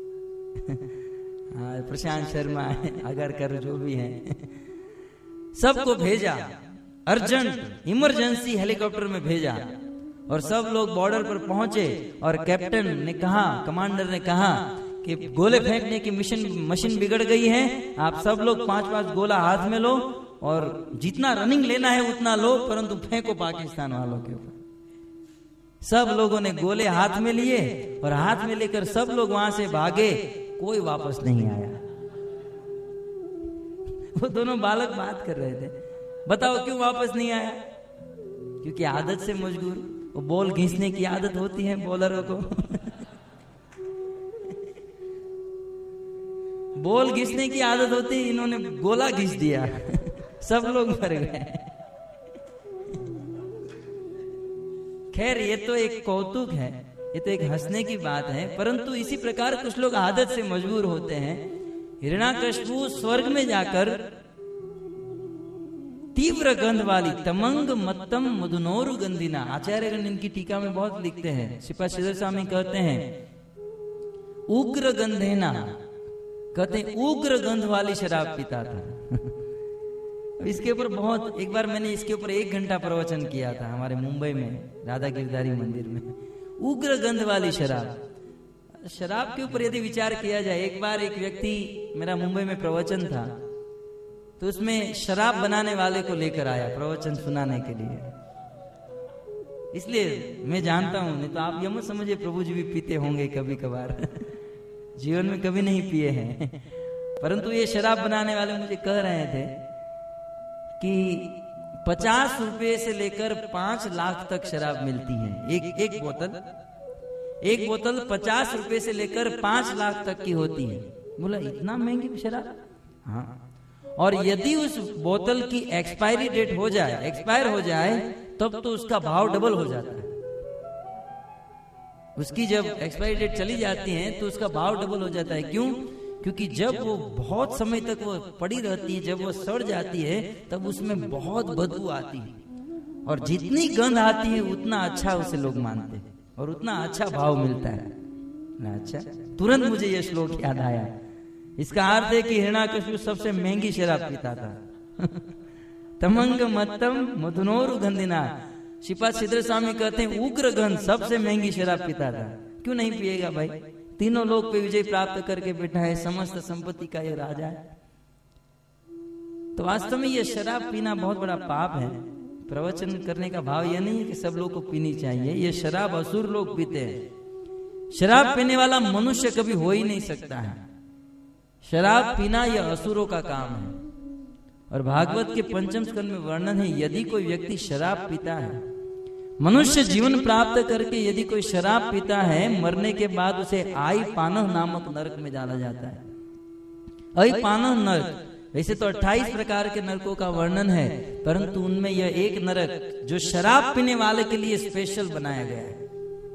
S1: हाँ प्रशांत शर्मा है, अगरकर जो भी हैं, सबको भेजा, अर्जेंट इमरजेंसी हेलीकॉप्टर में भेजा और सब लोग बॉर्डर पर पहुंचे और कैप्टन ने कहा, कमांडर ने कहा कि गोले फेंकने की मिशन मशीन बिगड़ गई है, आप सब लोग पांच पांच गोला हाथ में लो और जितना रनिंग लेना है उतना लो, परंतु फेंको पाकिस्तान वालों के ऊपर। सब लोगों ने गोले हाथ में लिए और हाथ में लेकर सब लोग वहां से भागे, कोई वापस नहीं आया। वो दोनों बालक बात कर रहे थे, बताओ क्यों वापस नहीं आया? क्योंकि आदत से मजबूर, वो बॉल घिसने की आदत होती है बॉलरों को बॉल घिसने की आदत होती है, इन्होंने गोला घिस दिया सब लोग मर गए। खैर ये तो एक कौतुक है, ये तो एक हंसने की बात है, परंतु इसी प्रकार कुछ लोग आदत से मजबूर होते हैं। हिरण्याकशिपु स्वर्ग में जाकर तीव्र गंध वाली तमंग मत्तम मधुनोरु गंधिना, आचार्यगण इनकी टीका में बहुत लिखते हैं, श्रीपाद श्रीधर स्वामी कहते हैं उग्र गंधेना, कहते हैं उग्र गंध वाली शराब पीता था इसके ऊपर बहुत, एक बार मैंने इसके ऊपर एक घंटा प्रवचन किया था हमारे मुंबई में राधा गिरधारी मंदिर में। उग्र गंध वाली शराब, शराब के ऊपर यदि विचार किया जाए, एक बार एक व्यक्ति, मेरा मुंबई में प्रवचन था, तो उसमें शराब बनाने वाले को लेकर आया प्रवचन सुनाने के लिए। इसलिए मैं जानता हूं, नहीं तो आप ये मत समझिए प्रभु जी भी पीते होंगे कभी कभार जीवन में कभी नहीं पिए हैं, परंतु ये शराब बनाने वाले मुझे कह रहे थे कि पचास रुपए से लेकर पांच लाख तक शराब मिलती है, एक एक बोतल एक बोतल पचास रुपए से लेकर पांच लाख तक की होती है। बोला इतना महंगी शराब? हाँ, और यदि उस बोतल की एक्सपायरी डेट हो जाए, एक्सपायर हो जाए, तब तो उसका भाव डबल हो जाता है। उसकी जब एक्सपायरी डेट चली जाती है तो उसका भाव डबल हो जाता है। क्यों? क्योंकि जब वो बहुत समय तक वो पड़ी रहती है, जब वो सड़ जाती है, तब उसमें बहुत बदबू आती है, और जितनी गंध आती है उतना अच्छा उसे लोग मानते हैं और उतना अच्छा भाव मिलता है। अच्छा, तुरंत मुझे ये श्लोक याद आया। इसका अर्थ है कि हिरण्याकशिपु सबसे महंगी शराब पीता था तमंग मत्तम मधुनोरु गंधिना। श्रीपाद श्रीधर स्वामी कहते हैं उग्र गंध सबसे महंगी शराब पीता था। क्यों नहीं पिएगा भाई? तीनों लोक पे विजय प्राप्त करके बैठा है, समस्त संपत्ति का ये राजा है। तो वास्तव में ये शराब पीना बहुत बड़ा पाप है। प्रवचन करने का भाव यह नहीं है कि सब लोग को पीनी चाहिए, ये शराब असुर लोग पीते हैं। शराब पीने वाला मनुष्य कभी हो ही नहीं सकता है। शराब पीना यह असुरों का काम है। और भागवत के पंचम स्कंद में वर्णन है, यदि कोई व्यक्ति शराब पीता है, मनुष्य जीवन प्राप्त करके यदि कोई शराब पीता है, मरने के बाद उसे आई पानह नामक नरक में डाला जाता है। आई पानह नरक, वैसे तो अट्ठाईस प्रकार के नरकों का वर्णन है, परंतु उनमें यह एक नरक जो शराब पीने वाले के लिए स्पेशल बनाया गया है।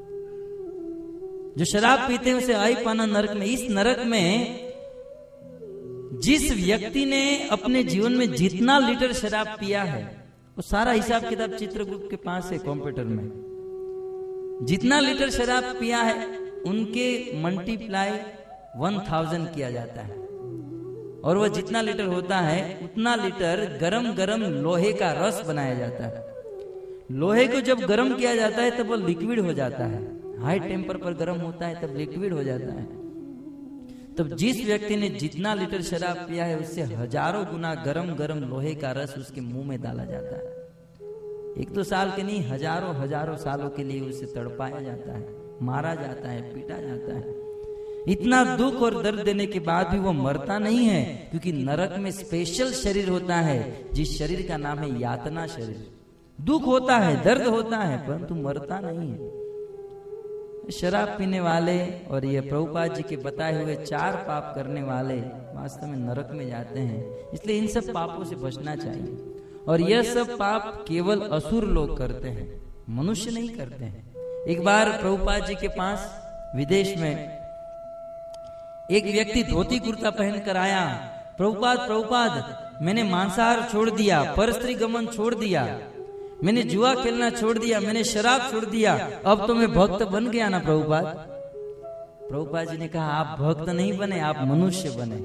S1: जो शराब पीते हैं उसे आई पानह नरक में, इस नरक में जिस व्यक्ति ने अपने जीवन में जितना लीटर शराब पिया है, वो सारा हिसाब किताब चित्रगुप्त के पास है कंप्यूटर में। जितना लीटर शराब पिया है उनके मल्टीप्लाई वन थाउजेंड किया जाता है, और वह जितना लीटर होता है उतना लीटर गरम गरम लोहे का रस बनाया जाता है। लोहे को जब गरम किया जाता है तब वह लिक्विड हो जाता है। हाई टेम्पर पर गरम होता है तब लिक्विड हो जाता है। तब जिस व्यक्ति ने जितना लीटर शराब पिया है उससे हजारों गुना गरम गरम लोहे का रस उसके मुंह में डाला जाता है। एक दो साल के नहीं, हजारों हजारों सालों के लिए उसे तड़पाया जाता है, मारा जाता है, पीटा जाता है। इतना दुख और दर्द देने के बाद भी वो मरता नहीं है, क्योंकि नरक में स्पेशल शरीर होता है जिस शरीर का नाम है यातना शरीर। दुख होता है, दर्द होता है, परंतु मरता नहीं है। शराब पीने वाले और ये प्रभुपाद जी के बताए हुए चार पाप करने वाले वास्तव में नरक में जाते हैं। इसलिए इन सब पापों से बचना चाहिए। और यह सब पाप केवल असुर लोग करते हैं, मनुष्य नहीं करते हैं। एक बार प्रभुपाद जी के पास विदेश में एक व्यक्ति धोती कुर्ता पहनकर आया। प्रभुपाद प्रभुपाद मैंने मांसाहार छोड़ दिया, परस्त्री गमन छोड़ दिया, मैंने जुआ खेलना छोड़ दिया, मैंने शराब छोड़ दिया, अब तो मैं भक्त बन गया ना प्रभुपाद। प्रभुपाद जी ने कहा आप भक्त नहीं बने, आप मनुष्य बने।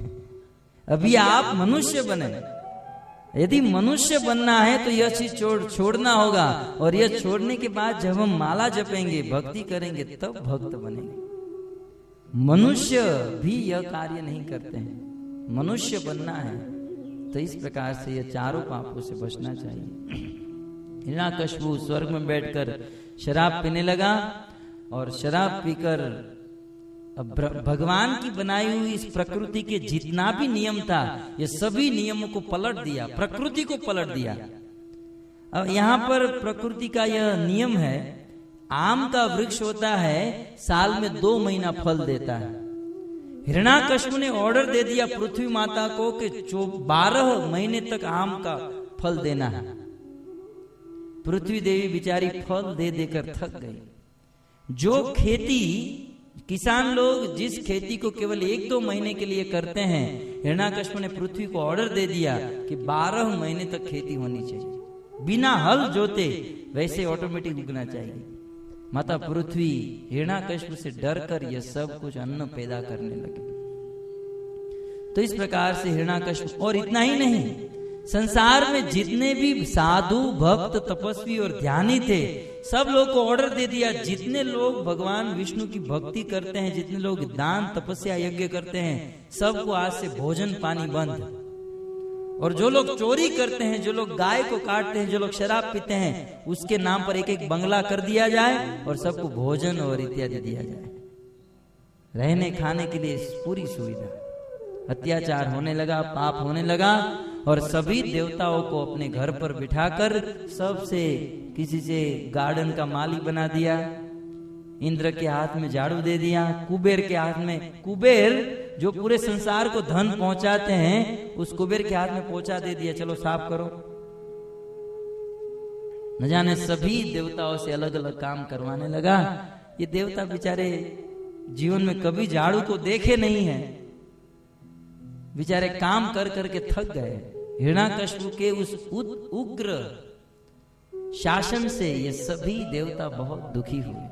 S1: अभी आप मनुष्य बने। यदि मनुष्य बनना है तो यह चीज छोड़ छोड़ना होगा, और यह छोड़ने के बाद जब हम माला जपेंगे, भक्ति करेंगे, तब भक्त बनेंगे। मनुष्य भी यह कार्य नहीं करते हैं। मनुष्य बनना है तो इस प्रकार से यह चारों पापों से बचना चाहिए। हिरण्याकश्यप स्वर्ग में बैठकर शराब पीने लगा, और शराब पीकर अब भगवान की बनाई हुई इस प्रकृति के जितना भी नियम था, ये सभी नियमों को पलट दिया, प्रकृति को पलट दिया। अब यहाँ पर प्रकृति का यह नियम है, आम का वृक्ष होता है, साल में दो महीना फल देता है। हिरण्याकश्यप ने ऑर्डर दे दिया पृथ्वी माता को कि जो बारह महीने तक आम का फल देना है। पृथ्वी देवी बेचारी फल दे देकर थक गई। जो खेती किसान लोग जिस खेती को केवल एक दो महीने के लिए करते हैं, हिरण्याकश्यप ने पृथ्वी को ऑर्डर दे दिया कि बारह महीने तक खेती होनी चाहिए, बिना हल जोते, वैसे ऑटोमेटिक उगना चाहिए। माता पृथ्वी हिरण्याकश्यप से डरकर यह सब कुछ अन्न पैदा करने लगे। तो इस प्रकार से हिरण्याकश्यप, और इतना ही नहीं, संसार में जितने भी साधु भक्त तपस्वी और ध्यानी थे, सब लोग को ऑर्डर दे दिया, जितने लोग भगवान विष्णु की भक्ति करते हैं, जितने लोग दान तपस्या यज्ञ करते हैं, सबको आज से भोजन पानी बंद। और जो लोग चोरी करते हैं, जो लोग गाय को काटते हैं, जो लोग शराब पीते हैं, उसके नाम पर एक एक बंगला कर दिया जाए और सबको भोजन और इत्यादि दिया जाए, रहने खाने के लिए पूरी सुविधा। अत्याचार होने लगा, पाप होने लगा, और सभी देवताओं को अपने घर पर बिठाकर सबसे किसी से गार्डन का माली बना दिया। इंद्र के हाथ में झाड़ू दे दिया, कुबेर के हाथ में, कुबेर जो पूरे संसार को धन पहुंचाते हैं, उस कुबेर के हाथ में पहुंचा दे दिया, चलो साफ करो। न जाने सभी देवताओं से अलग अलग काम करवाने लगा। ये देवता बेचारे जीवन में कभी झाड़ू को देखे नहीं है, बेचारे काम कर करके थक गए। हिरण्याकश्यप के उस उग्र शासन से ये सभी देवता बहुत दुखी हुए।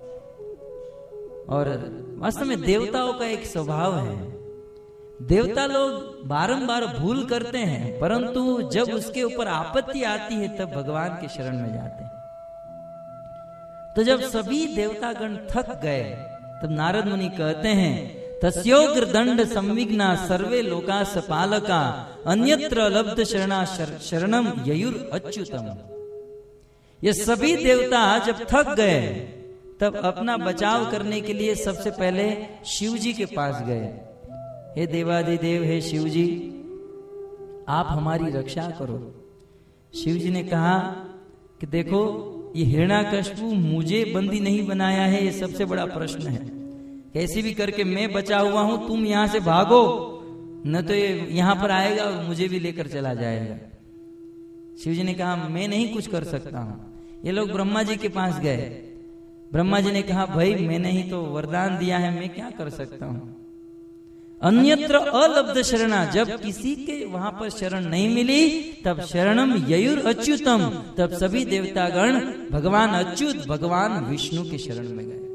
S1: और वास्तव में देवताओं का एक स्वभाव है, देवता लोग बारंबार भूल करते हैं, परंतु जब उसके ऊपर आपत्ति आती है तब भगवान के शरण में जाते हैं। तो जब सभी देवतागण थक गए तब नारद मुनि कहते हैं, तस्योग्र दंड संविघ्ना सर्वे लोका सपालका अन्यत्र लब्ध शरणा शरणम ययुर अच्युतम। ये सभी देवता जब थक गए तब अपना बचाव करने के लिए सबसे पहले शिव जी के पास गए। हे देवादिदेव, हे शिव जी, आप हमारी रक्षा करो। शिव जी ने कहा कि देखो, ये हिरण्याकश्यप मुझे बंदी नहीं बनाया है, ये सबसे बड़ा प्रश्न है। कैसे भी करके मैं बचा हुआ हूं, तुम यहां से भागो, न तो ये यहां पर आएगा और मुझे भी लेकर चला जाएगा। शिव जी ने कहा मैं नहीं कुछ कर सकता हूं। ये लोग ब्रह्मा जी के पास गए। ब्रह्मा जी ने कहा भाई मैंने ही तो वरदान दिया है, मैं क्या कर सकता हूं। अन्यत्र अलब्ध शरणा, जब किसी के वहां पर शरण नहीं मिली तब शरणम ययुर अच्युतम, तब सभी देवतागण भगवान अच्युत भगवान विष्णु के शरण में गए।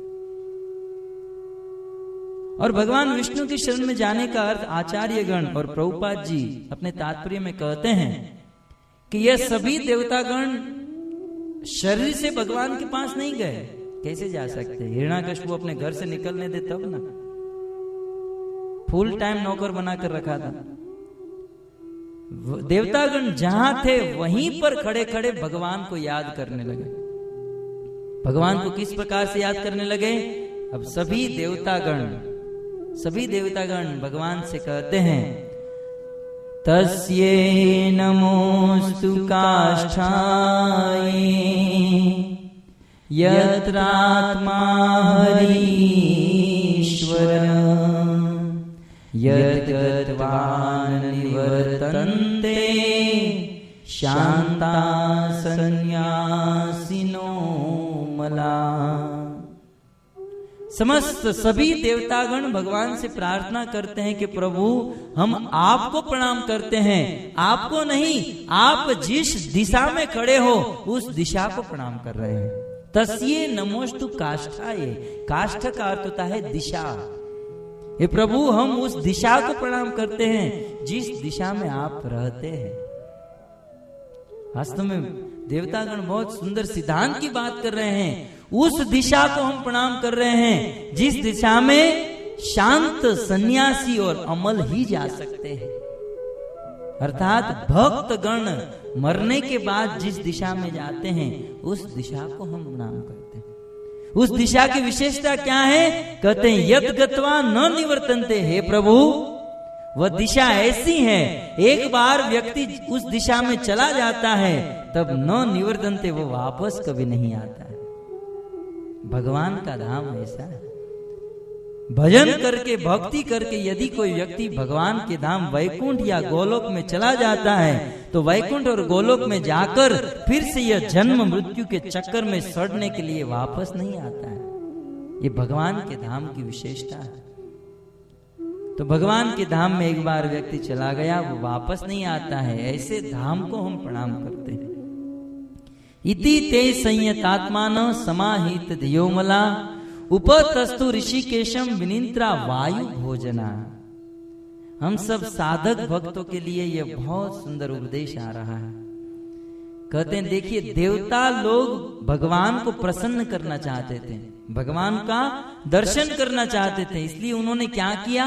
S1: और भगवान विष्णु की शरण में जाने का अर्थ आचार्यगण और प्रभुपाद जी अपने तात्पर्य में कहते हैं कि यह सभी देवतागण शरीर से भगवान के पास नहीं गए। कैसे जा सकते? हिरण्याकश्यप अपने घर से निकलने दे तब ना, फुल टाइम नौकर बनाकर रखा था। देवतागण जहां थे वहीं पर खड़े खड़े भगवान को याद करने लगे। भगवान को किस प्रकार से याद करने लगे? अब सभी देवतागण सभी देवतागण भगवान से कहते हैं, तस्ये नमोस्तु काष्ठाय यत्रात्मा हरीश्वर यद्गत्वा निवर्तन्ते शान्ता सन्यासिनो मला। समस्त सभी देवतागण भगवान से प्रार्थना करते हैं कि प्रभु हम आपको प्रणाम करते हैं, आपको नहीं, आप जिस दिशा में खड़े हो उस दिशा को प्रणाम कर रहे हैं। तस्ये नमोस्तु काष्ठाये, काष्ठ का अर्थ होता है दिशा। हे प्रभु हम उस दिशा को प्रणाम करते हैं जिस दिशा में आप रहते हैं। वास्तव में देवतागण बहुत सुंदर सिद्धांत की बात कर रहे हैं। उस दिशा को हम प्रणाम कर रहे हैं जिस दिशा में शांत सन्यासी और अमल ही जा सकते हैं। अर्थात भक्त गण मरने के बाद जिस दिशा में जाते हैं उस दिशा को हम प्रणाम करते हैं। उस दिशा की विशेषता क्या है? कहते हैं यद गत्वा न निवर्तन्ते, हे प्रभु वह दिशा ऐसी है, एक बार व्यक्ति उस दिशा में चला जाता है तब न निवर्तन्ते, वो वापस कभी नहीं आता है। भगवान का धाम ऐसा है। भजन करके भक्ति करके यदि कोई व्यक्ति भगवान के धाम वैकुंठ या गोलोक में चला जाता है तो वैकुंठ और गोलोक में जाकर फिर से यह जन्म मृत्यु के चक्कर में सड़ने के लिए वापस नहीं आता है। ये भगवान के धाम की विशेषता है। तो भगवान के धाम में एक बार व्यक्ति चला गया वो वापस नहीं आता है। ऐसे धाम को हम प्रणाम करते हैं। इति ते संयतात्मान समाहित धियोमला उपतस्तु ऋषिकेशम विनिंत्रा वायु भोजना। हम सब साधक भक्तों के लिए यह बहुत सुंदर उपदेश आ रहा है। कहते हैं देखिए, देवता लोग भगवान को प्रसन्न करना चाहते थे, भगवान का दर्शन करना चाहते थे, इसलिए उन्होंने क्या किया?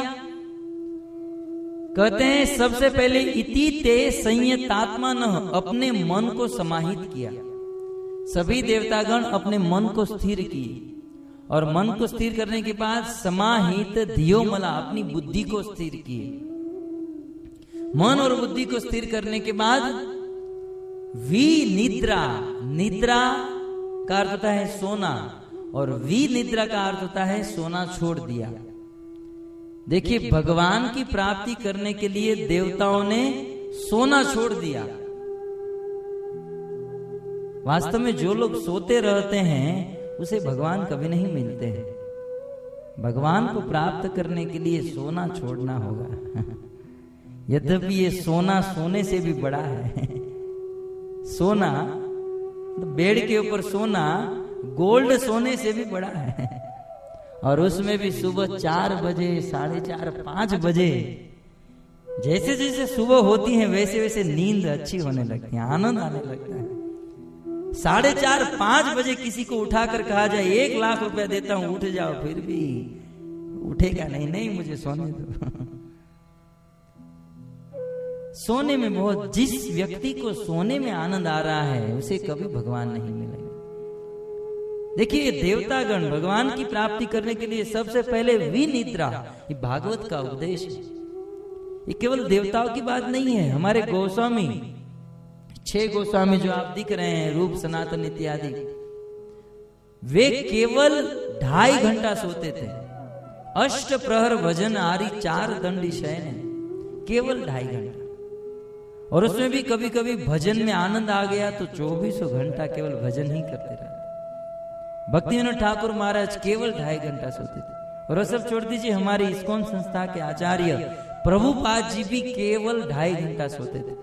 S1: कहते हैं सबसे पहले इति ते संयतात्मान, अपने मन को समाहित किया। सभी देवतागण अपने मन को स्थिर किए और मन को स्थिर करने के बाद समाहित धियोमला, अपनी बुद्धि को स्थिर किए। मन और बुद्धि को स्थिर करने के बाद विनिद्रा, निद्रा का अर्थ होता है सोना और विनिद्रा का अर्थ होता है सोना छोड़ दिया। देखिए, भगवान की प्राप्ति करने के लिए देवताओं ने सोना छोड़ दिया। वास्तव में जो लोग सोते रहते हैं उसे भगवान कभी नहीं मिलते हैं। भगवान को प्राप्त करने के लिए सोना छोड़ना होगा। यद्यपि ये सोना सोने से भी बड़ा है। सोना बेड के ऊपर सोना गोल्ड सोने से भी बड़ा है, और उसमें भी सुबह चार बजे साढ़े चार पांच बजे जैसे जैसे सुबह होती है वैसे वैसे नींद अच्छी होने लगती है, आनंद आने लगता है। साढ़े चार पांच बजे किसी को उठाकर कहा जाए एक लाख रुपया देता हूं उठ जाओ, फिर भी उठेगा नहीं। नहीं, मुझे सोने दो। सोने में बहुत, जिस व्यक्ति को सोने में आनंद आ रहा है उसे कभी भगवान नहीं मिलेगा। देखिए, देवतागण भगवान की प्राप्ति करने के लिए सबसे पहले विनिद्रा, ये भागवत का उपदेश है। ये केवल देवताओं की बात नहीं है। हमारे गोस्वामी, छह गोस्वामी जो आप दिख रहे हैं, रूप सनातन इत्यादि, वे केवल ढाई घंटा सोते थे। अष्ट प्रहर भजन आरी चार दंडी शयन, केवल ढाई घंटा। और उसमें भी कभी कभी भजन में आनंद आ गया तो चौबीसों घंटा केवल भजन ही करते रहे। भक्ति विनोद ठाकुर महाराज केवल ढाई घंटा सोते थे। और सब छोड़ दीजिए, हमारी इस्कॉन संस्था के आचार्य प्रभुपाद जी भी केवल ढाई घंटा सोते थे,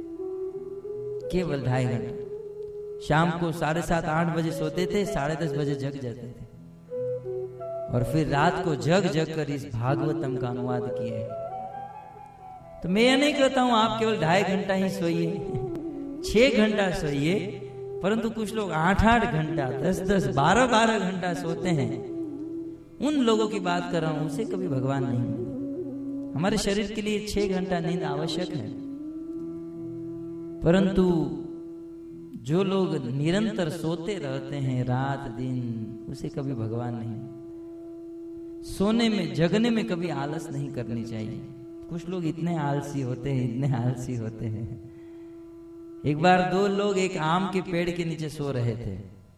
S1: केवल ढाई घंटा। शाम को साढ़े सात आठ बजे सोते थे, साढ़े दस बजे जग जाते थे और फिर रात को जग जग कर इस भागवतम का अनुवाद किए है। तो मैं यह नहीं कहता हूं आप केवल ढाई घंटा ही सोइए, छह घंटा सोइए, परंतु कुछ लोग आठ आठ घंटा, दस दस, बारह बारह घंटा सोते हैं। उन लोगों की बात कर रहा हूं, उसे कभी भगवान नहीं मिले। हमारे शरीर के लिए छह घंटा नींद आवश्यक है, परंतु जो लोग निरंतर सोते रहते हैं रात दिन, उसे कभी भगवान नहीं। सोने में, जगने में कभी आलस नहीं करनी चाहिए। कुछ लोग इतने आलसी होते हैं, इतने आलसी होते हैं। एक बार दो लोग एक आम के पेड़ के नीचे सो रहे थे।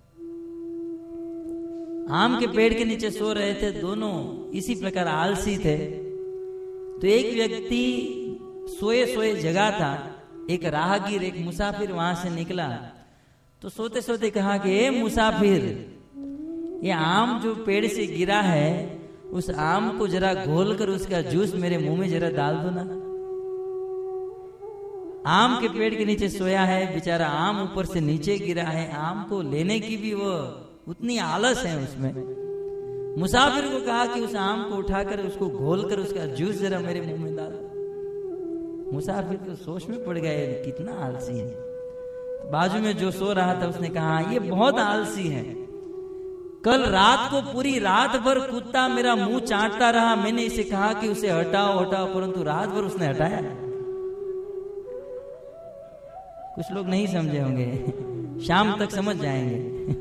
S1: आम के पेड़ के नीचे सो रहे थे, दोनों इसी प्रकार आलसी थे। तो एक व्यक्ति सोए सोए जगा था, एक राहगीर, एक मुसाफिर वहां से निकला तो सोते सोते कहा कि ए मुसाफिर, ये आम जो पेड़ से गिरा है, उस आम को जरा घोल कर उसका जूस मेरे मुंह में जरा डाल दो ना। आम के पेड़ के नीचे सोया है बेचारा, आम ऊपर से नीचे गिरा है, आम को लेने की भी वो उतनी आलस है उसमें। मुसाफिर को कहा कि उस आम को उठाकर उसको घोल कर उसका जूस जरा मेरे मुंह में डाल। मुसाफिर तो सोच में पड़ गए, कितना आलसी है। बाजू में जो सो रहा था उसने कहा ये बहुत आलसी है, कल रात को पूरी रात भर कुत्ता मेरा मुंह चाटता रहा, मैंने इसे कहा कि उसे हटाओ हटाओ, परंतु रात भर उसने हटाया। कुछ लोग नहीं समझे होंगे, शाम तक समझ जाएंगे।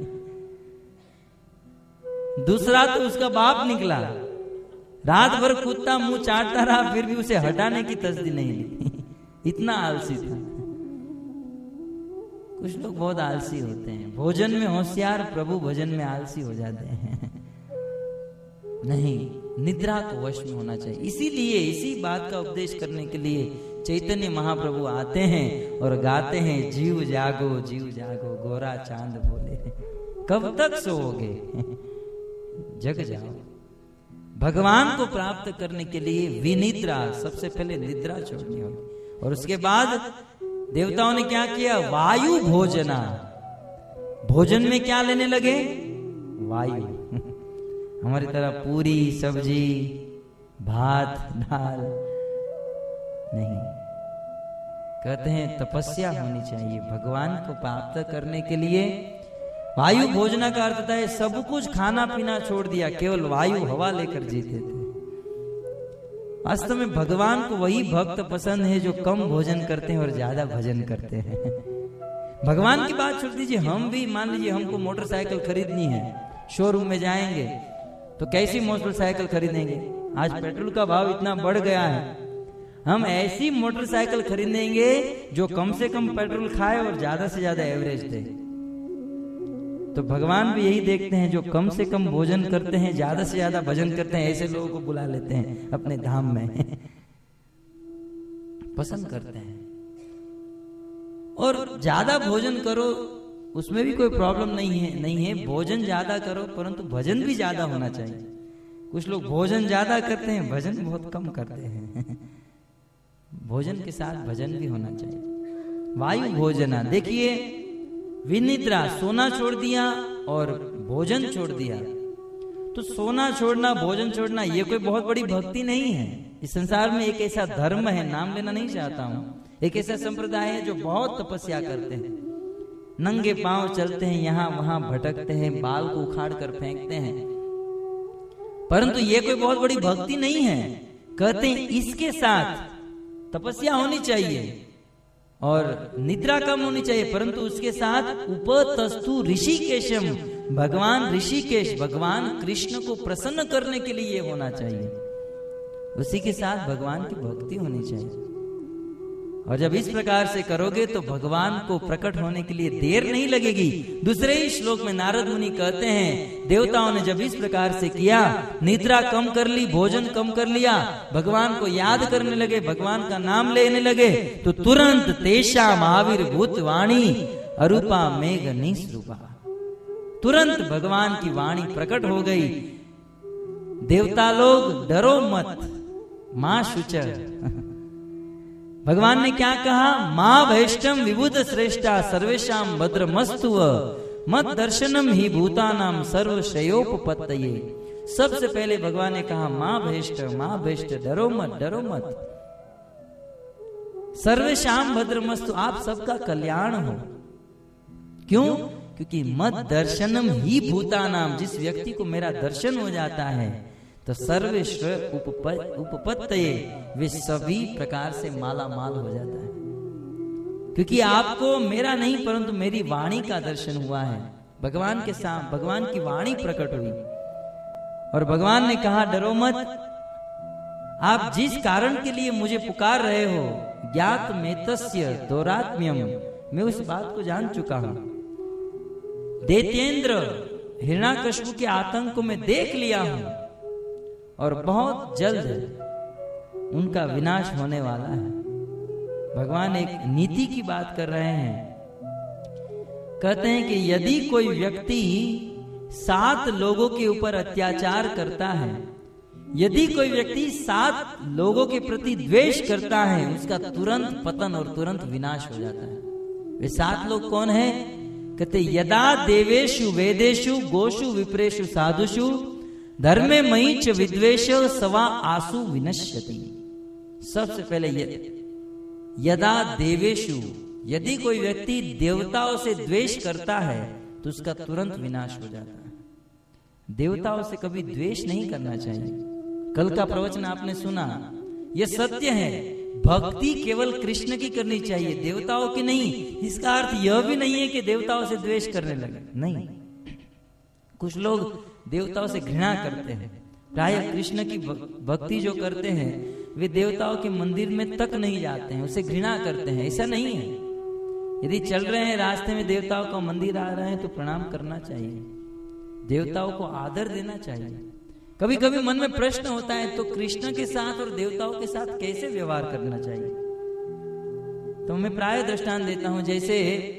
S1: दूसरा तो उसका बाप निकला, रात भर कुत्ता मुंह चाटता रहा, फिर भी उसे हटाने की तसदी नहीं ली, इतना आलसी था। कुछ लोग बहुत आलसी होते हैं, भोजन में होशियार, प्रभु भजन में आलसी हो जाते हैं। नहीं, निद्रा को वश में होना चाहिए। इसीलिए इसी बात का उपदेश करने के लिए चैतन्य महाप्रभु आते हैं और गाते हैं, जीव जागो जीव जागो गोरा चांद बोले, कब तक सोओगे, जग जाओ। भगवान को प्राप्त करने के लिए विनिद्रा, सबसे पहले निद्रा छोड़नी होगी। और उसके बाद देवताओं ने क्या किया, वायु भोजना, भोजन में क्या लेने लगे, वायु। हमारी तरह पूरी सब्जी भात दाल नहीं, कहते हैं तपस्या होनी चाहिए। भगवान को प्राप्त करने के लिए वायु भोजना का अर्थ होता है सब कुछ खाना पीना छोड़ दिया, केवल वायु हवा लेकर जीते थे। वास्तव में भगवान को वही भक्त पसंद है जो कम भोजन करते हैं और ज्यादा भजन करते हैं। भगवान की बात छोड़ दीजिए, हम भी मान लीजिए हमको मोटरसाइकिल खरीदनी है, शोरूम में जाएंगे तो कैसी मोटरसाइकिल खरीदेंगे, आज पेट्रोल का भाव इतना बढ़ गया है, हम ऐसी मोटरसाइकिल खरीदेंगे जो कम से कम पेट्रोल खाए और ज्यादा से ज्यादा एवरेज दे। तो भगवान भी यही देखते हैं, जो कम से कम भोजन करते हैं, ज्यादा से ज्यादा भजन करते हैं, ऐसे लोगों को बुला लेते हैं अपने धाम में, पसंद करते हैं। और ज्यादा भोजन करो उसमें भी कोई प्रॉब्लम नहीं है, नहीं है, भोजन ज्यादा करो परंतु भजन भी ज्यादा होना चाहिए। कुछ लोग भोजन ज्यादा करते हैं, भजन बहुत कम करते हैं। भोजन के साथ भजन भी होना चाहिए। वायु भोजना, देखिए विनिद्रा, सोना छोड़ दिया और भोजन छोड़ दिया। तो सोना छोड़ना, भोजन छोड़ना, ये कोई बहुत बड़ी भक्ति नहीं है। इस संसार में एक ऐसा धर्म है, नाम लेना नहीं चाहता हूं, एक ऐसा संप्रदाय है जो बहुत तपस्या करते हैं, नंगे पांव चलते हैं, यहां वहां भटकते हैं, बाल को उखाड़ कर फेंकते हैं, परंतु ये कोई बहुत बड़ी भक्ति नहीं है। कहते हैं इसके साथ तपस्या होनी चाहिए और निद्रा कम होनी चाहिए, परंतु उसके साथ उपतस्तु ऋषिकेशम, भगवान ऋषिकेश, भगवान कृष्ण को प्रसन्न करने के लिए ये होना चाहिए। उसी के साथ भगवान की भक्ति होनी चाहिए। और जब इस प्रकार से करोगे तो भगवान को प्रकट होने के लिए देर नहीं लगेगी। दूसरे ही श्लोक में नारद मुनि कहते हैं, देवताओं ने जब इस प्रकार से किया, निद्रा कम कर ली, भोजन कम कर लिया, भगवान को याद करने लगे, भगवान का नाम लेने लगे, तो तुरंत तेषा महावीरभूत वाणी अरूपा मेघ निस्रूपा, तुरंत भगवान की वाणी प्रकट हो गई। देवता लोग डरो मत, मां शुचर। भगवान ने क्या कहा, मां भैष्टम विभूत श्रेष्ठा सर्वेशाम भद्रमस्तु मत दर्शनम ही भूतानाम सर्व श्रेयोपपत्तये। सबसे पहले भगवान ने कहा मां भैष्ट, मां भैष्ट, डरो मत, डरो मत, सर्वेशाम भद्रमस्तु, आप सबका कल्याण हो। क्यों? क्योंकि मत दर्शनम ही भूतानाम, जिस व्यक्ति को मेरा दर्शन हो जाता है तो सर्वेश्व उपपत्तये, वे सभी प्रकार से माला माल हो जाता है। क्योंकि आपको मेरा नहीं परंतु मेरी वाणी का दर्शन हुआ है, भगवान के साथ भगवान की वाणी प्रकट हुई। और भगवान ने कहा डरो मत, आप जिस कारण के लिए मुझे पुकार रहे हो, ज्ञात मेतस्य दौरात्म्यम, मैं उस बात को जान चुका हूं। दैत्येंद्र हिरण्याकश्यप के आतंक को मैं देख लिया हूं और बहुत जल्द उनका विनाश होने वाला है। भगवान एक नीति की बात कर रहे हैं। कहते हैं कि यदि कोई व्यक्ति सात लोगों के ऊपर अत्याचार करता है, यदि कोई व्यक्ति सात लोगों के प्रति द्वेष करता है, उसका तुरंत पतन और तुरंत विनाश हो जाता है। वे सात लोग कौन है? कहते यदा देवेषु वेदेषु गोषु विप्रेषु साधुषु धर्मे मयि च विद्वेष सवा आसु विनश्यति। सबसे पहले यदा देवेषु, यदि कोई व्यक्ति देवताओं से द्वेष करता है तो उसका तुरंत विनाश हो जाता है। देवताओं से कभी द्वेष नहीं करना चाहिए। कल का प्रवचन आपने सुना, यह सत्य है। भक्ति केवल कृष्ण की करनी चाहिए, देवताओं की नहीं। इसका अर्थ यह भी नहीं है कि देवताओं से द्वेष करने लगे, नहीं। कुछ लोग देवताओं से घृणा करते हैं। प्राय कृष्ण की भक्ति जो करते हैं वे देवताओं के मंदिर में तक नहीं जाते हैं, उसे घृणा करते हैं। ऐसा नहीं है। यदि चल रहे हैं रास्ते में देवताओं का मंदिर आ रहे हैं तो प्रणाम करना चाहिए, देवताओं को आदर देना चाहिए। कभी कभी मन में प्रश्न होता है तो कृष्ण के साथ और देवताओं के साथ कैसे व्यवहार करना चाहिए? तो मैं प्राय दृष्टांत देता हूं। जैसे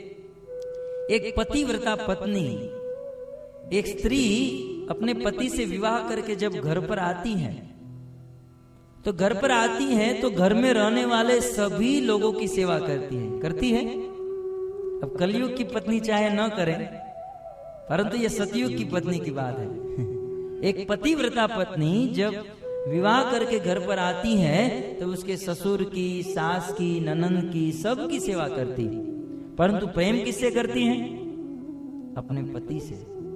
S1: एक पतिव्रता पत्नी, एक स्त्री अपने पति से विवाह करके जब घर पर आती है तो घर पर आती है तो घर में रहने वाले सभी लोगों की सेवा करती है करती है अब कलयुग की पत्नी चाहे न करे, परंतु यह सतयुग की पत्नी की बात है। एक पतिव्रता पत्नी जब विवाह करके घर पर आती है तो उसके ससुर की, सास की, ननंद की, सब की सेवा करती है। परंतु प्रेम किससे करती है? अपने पति से।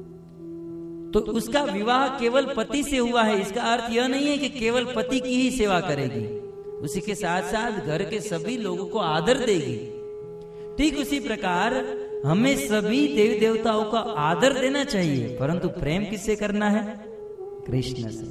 S1: तो उसका विवाह केवल पति से हुआ है, इसका अर्थ यह नहीं है कि केवल पति की ही सेवा करेगी, उसी के साथ साथ घर के सभी लोगों को आदर देगी। ठीक उसी प्रकार हमें सभी देवी देवताओं का आदर देना चाहिए, परंतु प्रेम किससे करना है? कृष्ण से।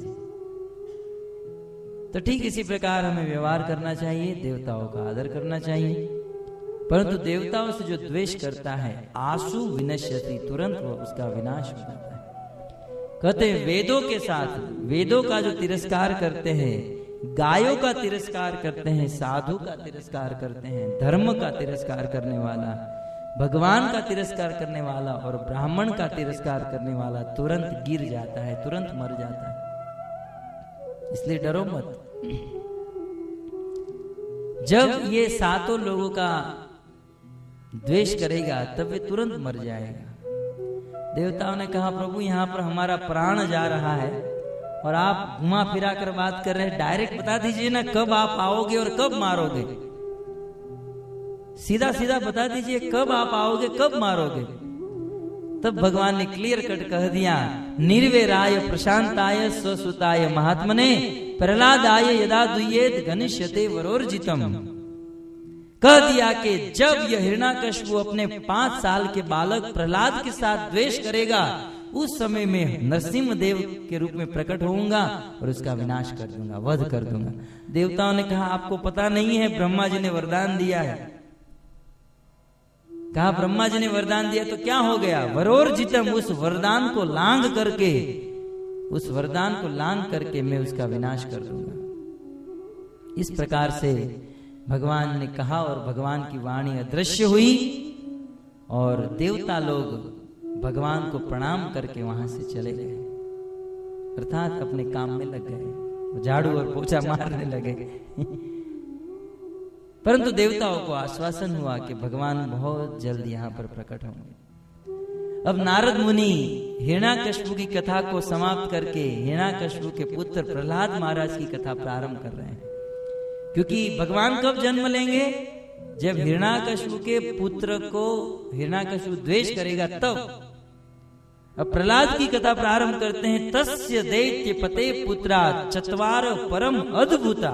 S1: तो ठीक इसी प्रकार हमें व्यवहार करना चाहिए, देवताओं का आदर करना चाहिए। परंतु देवताओं से जो द्वेष करता है, आसु विनश्यति, तुरंत वो उसका विनाश हो जाता है। कहते हैं वेदों के साथ, वेदों का जो तिरस्कार करते हैं, गायों का तिरस्कार करते हैं, साधु का तिरस्कार करते हैं, धर्म का तिरस्कार करने वाला, भगवान का तिरस्कार करने वाला और ब्राह्मण का तिरस्कार करने वाला तुरंत गिर जाता है, तुरंत मर जाता है। इसलिए डरो मत। जब ये सातों लोगों का द्वेष करेगा तब वे तुरंत मर जाएगा। देवताओं ने कहा प्रभु यहाँ पर हमारा प्राण जा रहा है और आप घुमा फिरा कर बात कर रहे हैं, डायरेक्ट बता दीजिए ना कब आप आओगे और कब मारोगे। सीधा सीधा बता दीजिए कब आप आओगे, कब मारोगे। तब भगवान ने क्लियर कट कह दिया, निर्वैराय प्रशांताय स्वसुताय महात्मने प्रहलादाय यदा दुयेत घनिष्यते वरोर्जितम। कह दिया कि जब यह हिरण्याकश्यप अपने पांच साल के बालक प्रहलाद के साथ द्वेष करेगा, उस समय में नरसिंह देव के रूप में प्रकट होऊंगा और उसका विनाश कर दूंगा, वध कर दूंगा। देवताओं ने कहा आपको पता नहीं है, ब्रह्मा जी ने वरदान दिया है। कहा ब्रह्मा जी ने वरदान दिया तो क्या हो गया? वरोर्जितम, उस वरदान को लांघ करके, उस वरदान को लांघ करके मैं उसका विनाश कर दूंगा। इस प्रकार से भगवान ने कहा और भगवान की वाणी अदृश्य हुई और देवता लोग भगवान को प्रणाम करके वहां से चले गए, अर्थात अपने काम में लग गए, झाड़ू और पोछा मारने लगे। परंतु देवताओं को आश्वासन हुआ कि भगवान बहुत जल्द यहाँ पर प्रकट होंगे। अब नारद मुनि हिरण्याकश्यप की कथा को समाप्त करके हिरण्याकश्यप के पुत्र प्रहलाद महाराज की कथा प्रारंभ कर रहे हैं, क्योंकि भगवान कब जन्म लेंगे? जब हिरण्याकश्यप के पुत्र को हिरण्याकश्यप द्वेष करेगा तब। अब प्रहलाद की कथा प्रारंभ करते हैं। तस्य दैत्य पते पुत्रा चत्वार परम अद्भुता।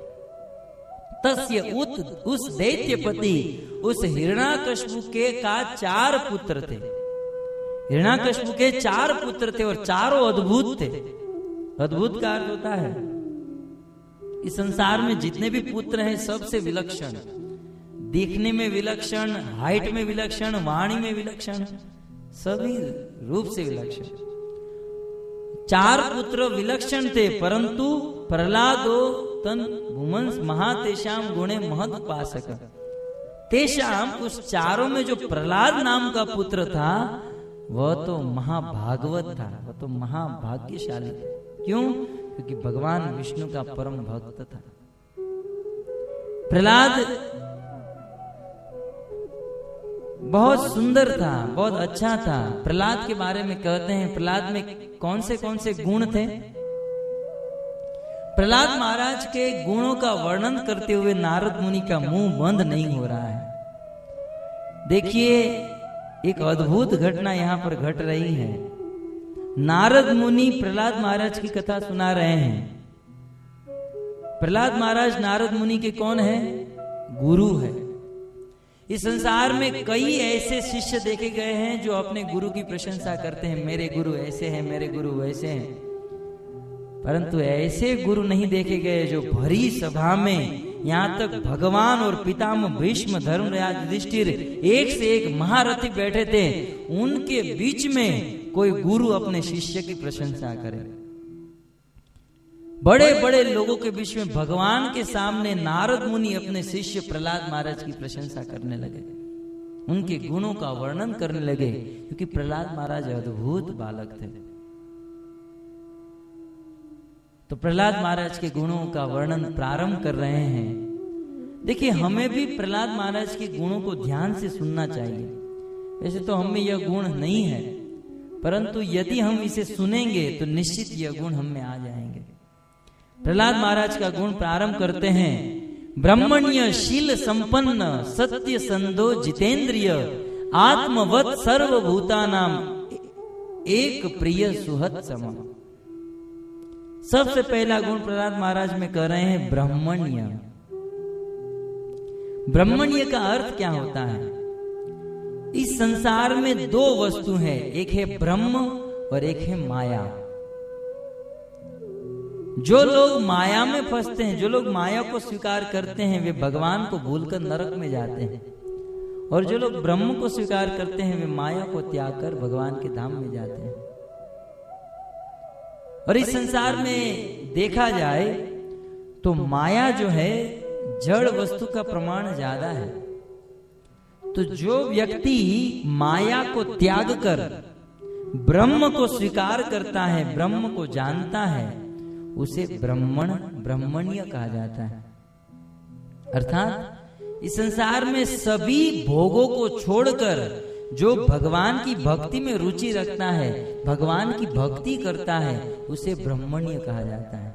S1: तस्य उत उस दैत्यपति उस हिरण्याकश्यप के का चार पुत्र थे। हिरण्याकश्यप के चार पुत्र थे और चारों अद्भुत थे। अद्भुत का अर्थ होता है इस संसार में जितने भी पुत्र हैं सबसे विलक्षण, देखने में विलक्षण, हाइट में विलक्षण, वाणी में विलक्षण, सभी रूप से विलक्षण। चार पुत्र विलक्षण थे, परंतु प्रहलादो तन भूमंस महातेशाम गुणे महद उपासक। तेशाम, उस चारों में जो प्रहलाद नाम का पुत्र था वह तो महाभागवत था, वह तो महाभाग्यशाली था। क्यों? क्योंकि भगवान विष्णु का परम भक्त था। प्रहलाद बहुत सुंदर था, बहुत अच्छा था। प्रहलाद के बारे में कहते हैं, प्रहलाद में कौन से कौन से गुण थे? प्रहलाद महाराज के गुणों का वर्णन करते हुए नारद मुनि का मुंह बंद नहीं हो रहा है। देखिए, एक अद्भुत घटना यहाँ पर घट रही है। नारद मुनि प्रहलाद महाराज की कथा सुना रहे हैं। प्रहलाद महाराज नारद मुनि के कौन है? गुरु है। इस संसार में कई ऐसे शिष्य देखे गए हैं जो अपने गुरु की प्रशंसा करते हैं, मेरे गुरु ऐसे हैं, मेरे गुरु वैसे हैं। परंतु ऐसे गुरु नहीं देखे गए जो भरी सभा में, यहाँ तक भगवान और पितामह भीष्म, धर्मराज, युधिष्ठिर, एक से एक महारथी बैठे थे, उनके बीच में कोई गुरु अपने शिष्य की प्रशंसा करे। बड़े बड़े लोगों के बीच में भगवान के सामने नारद मुनि अपने शिष्य प्रहलाद महाराज की प्रशंसा करने लगे, उनके गुणों का वर्णन करने लगे, क्योंकि प्रहलाद महाराज अद्भुत बालक थे। तो प्रहलाद महाराज के गुणों का वर्णन प्रारंभ कर रहे हैं। देखिए, हमें भी प्रहलाद महाराज के गुणों को ध्यान से सुनना चाहिए। वैसे तो हम में यह गुण नहीं है, परंतु यदि हम इसे सुनेंगे तो निश्चित यह गुण हम में आ जाएंगे। प्रहलाद महाराज का गुण प्रारंभ करते हैं। ब्रह्मण्य शील संपन्न, सत्य संदो जितेंद्रिय, आत्मवत सर्वभूतानाम, एक प्रिय सुहत सम। सबसे पहला गुण प्रहलाद महाराज में कह रहे हैं ब्रह्मण्य। ब्रह्मण्य का अर्थ क्या होता है? इस संसार में दो वस्तु है, एक है ब्रह्म और एक है माया। जो लोग माया में फंसते हैं, जो लोग माया को स्वीकार करते हैं, वे भगवान को भूलकर नरक में जाते हैं, और जो लोग ब्रह्म को स्वीकार करते हैं, वे माया को त्याग कर भगवान के धाम में जाते हैं। और इस संसार में देखा जाए तो माया जो है, जड़ वस्तु का प्रमाण ज्यादा है। तो जो व्यक्ति माया को त्याग कर ब्रह्म को स्वीकार करता है, ब्रह्म को जानता है, उसे ब्रह्मण ब्रह्मण्य कहा जाता है। अर्थात इस संसार में सभी भोगों को छोड़कर जो भगवान की भक्ति में रुचि रखता है, भगवान की भक्ति करता है, उसे ब्रह्मण्य कहा जाता है।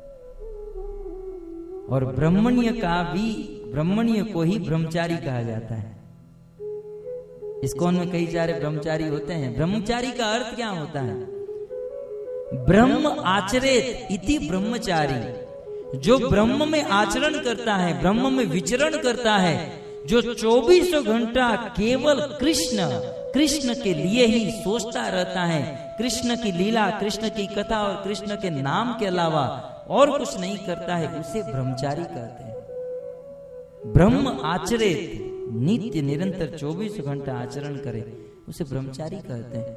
S1: और ब्रह्मण्य का भी, ब्रह्मण्य को ही ब्रह्मचारी कहा जाता है। इस्कॉन में कई सारे ब्रह्मचारी होते हैं। ब्रह्मचारी का अर्थ क्या होता है? ब्रह्म आचरेत इति ब्रह्मचारी। जो ब्रह्म में आचरण करता है, ब्रह्म में विचरण करता है, जो चौबीसों घंटा केवल कृष्ण कृष्ण के लिए ही सोचता रहता है, कृष्ण की लीला, कृष्ण की कथा और कृष्ण के नाम के अलावा और कुछ नहीं करता है, उसे ब्रह्मचारी कहते हैं। ब्रह्म आचरित, नित्य निरंतर चौबीस घंटा आचरण करे, उसे ब्रह्मचारी कहते हैं।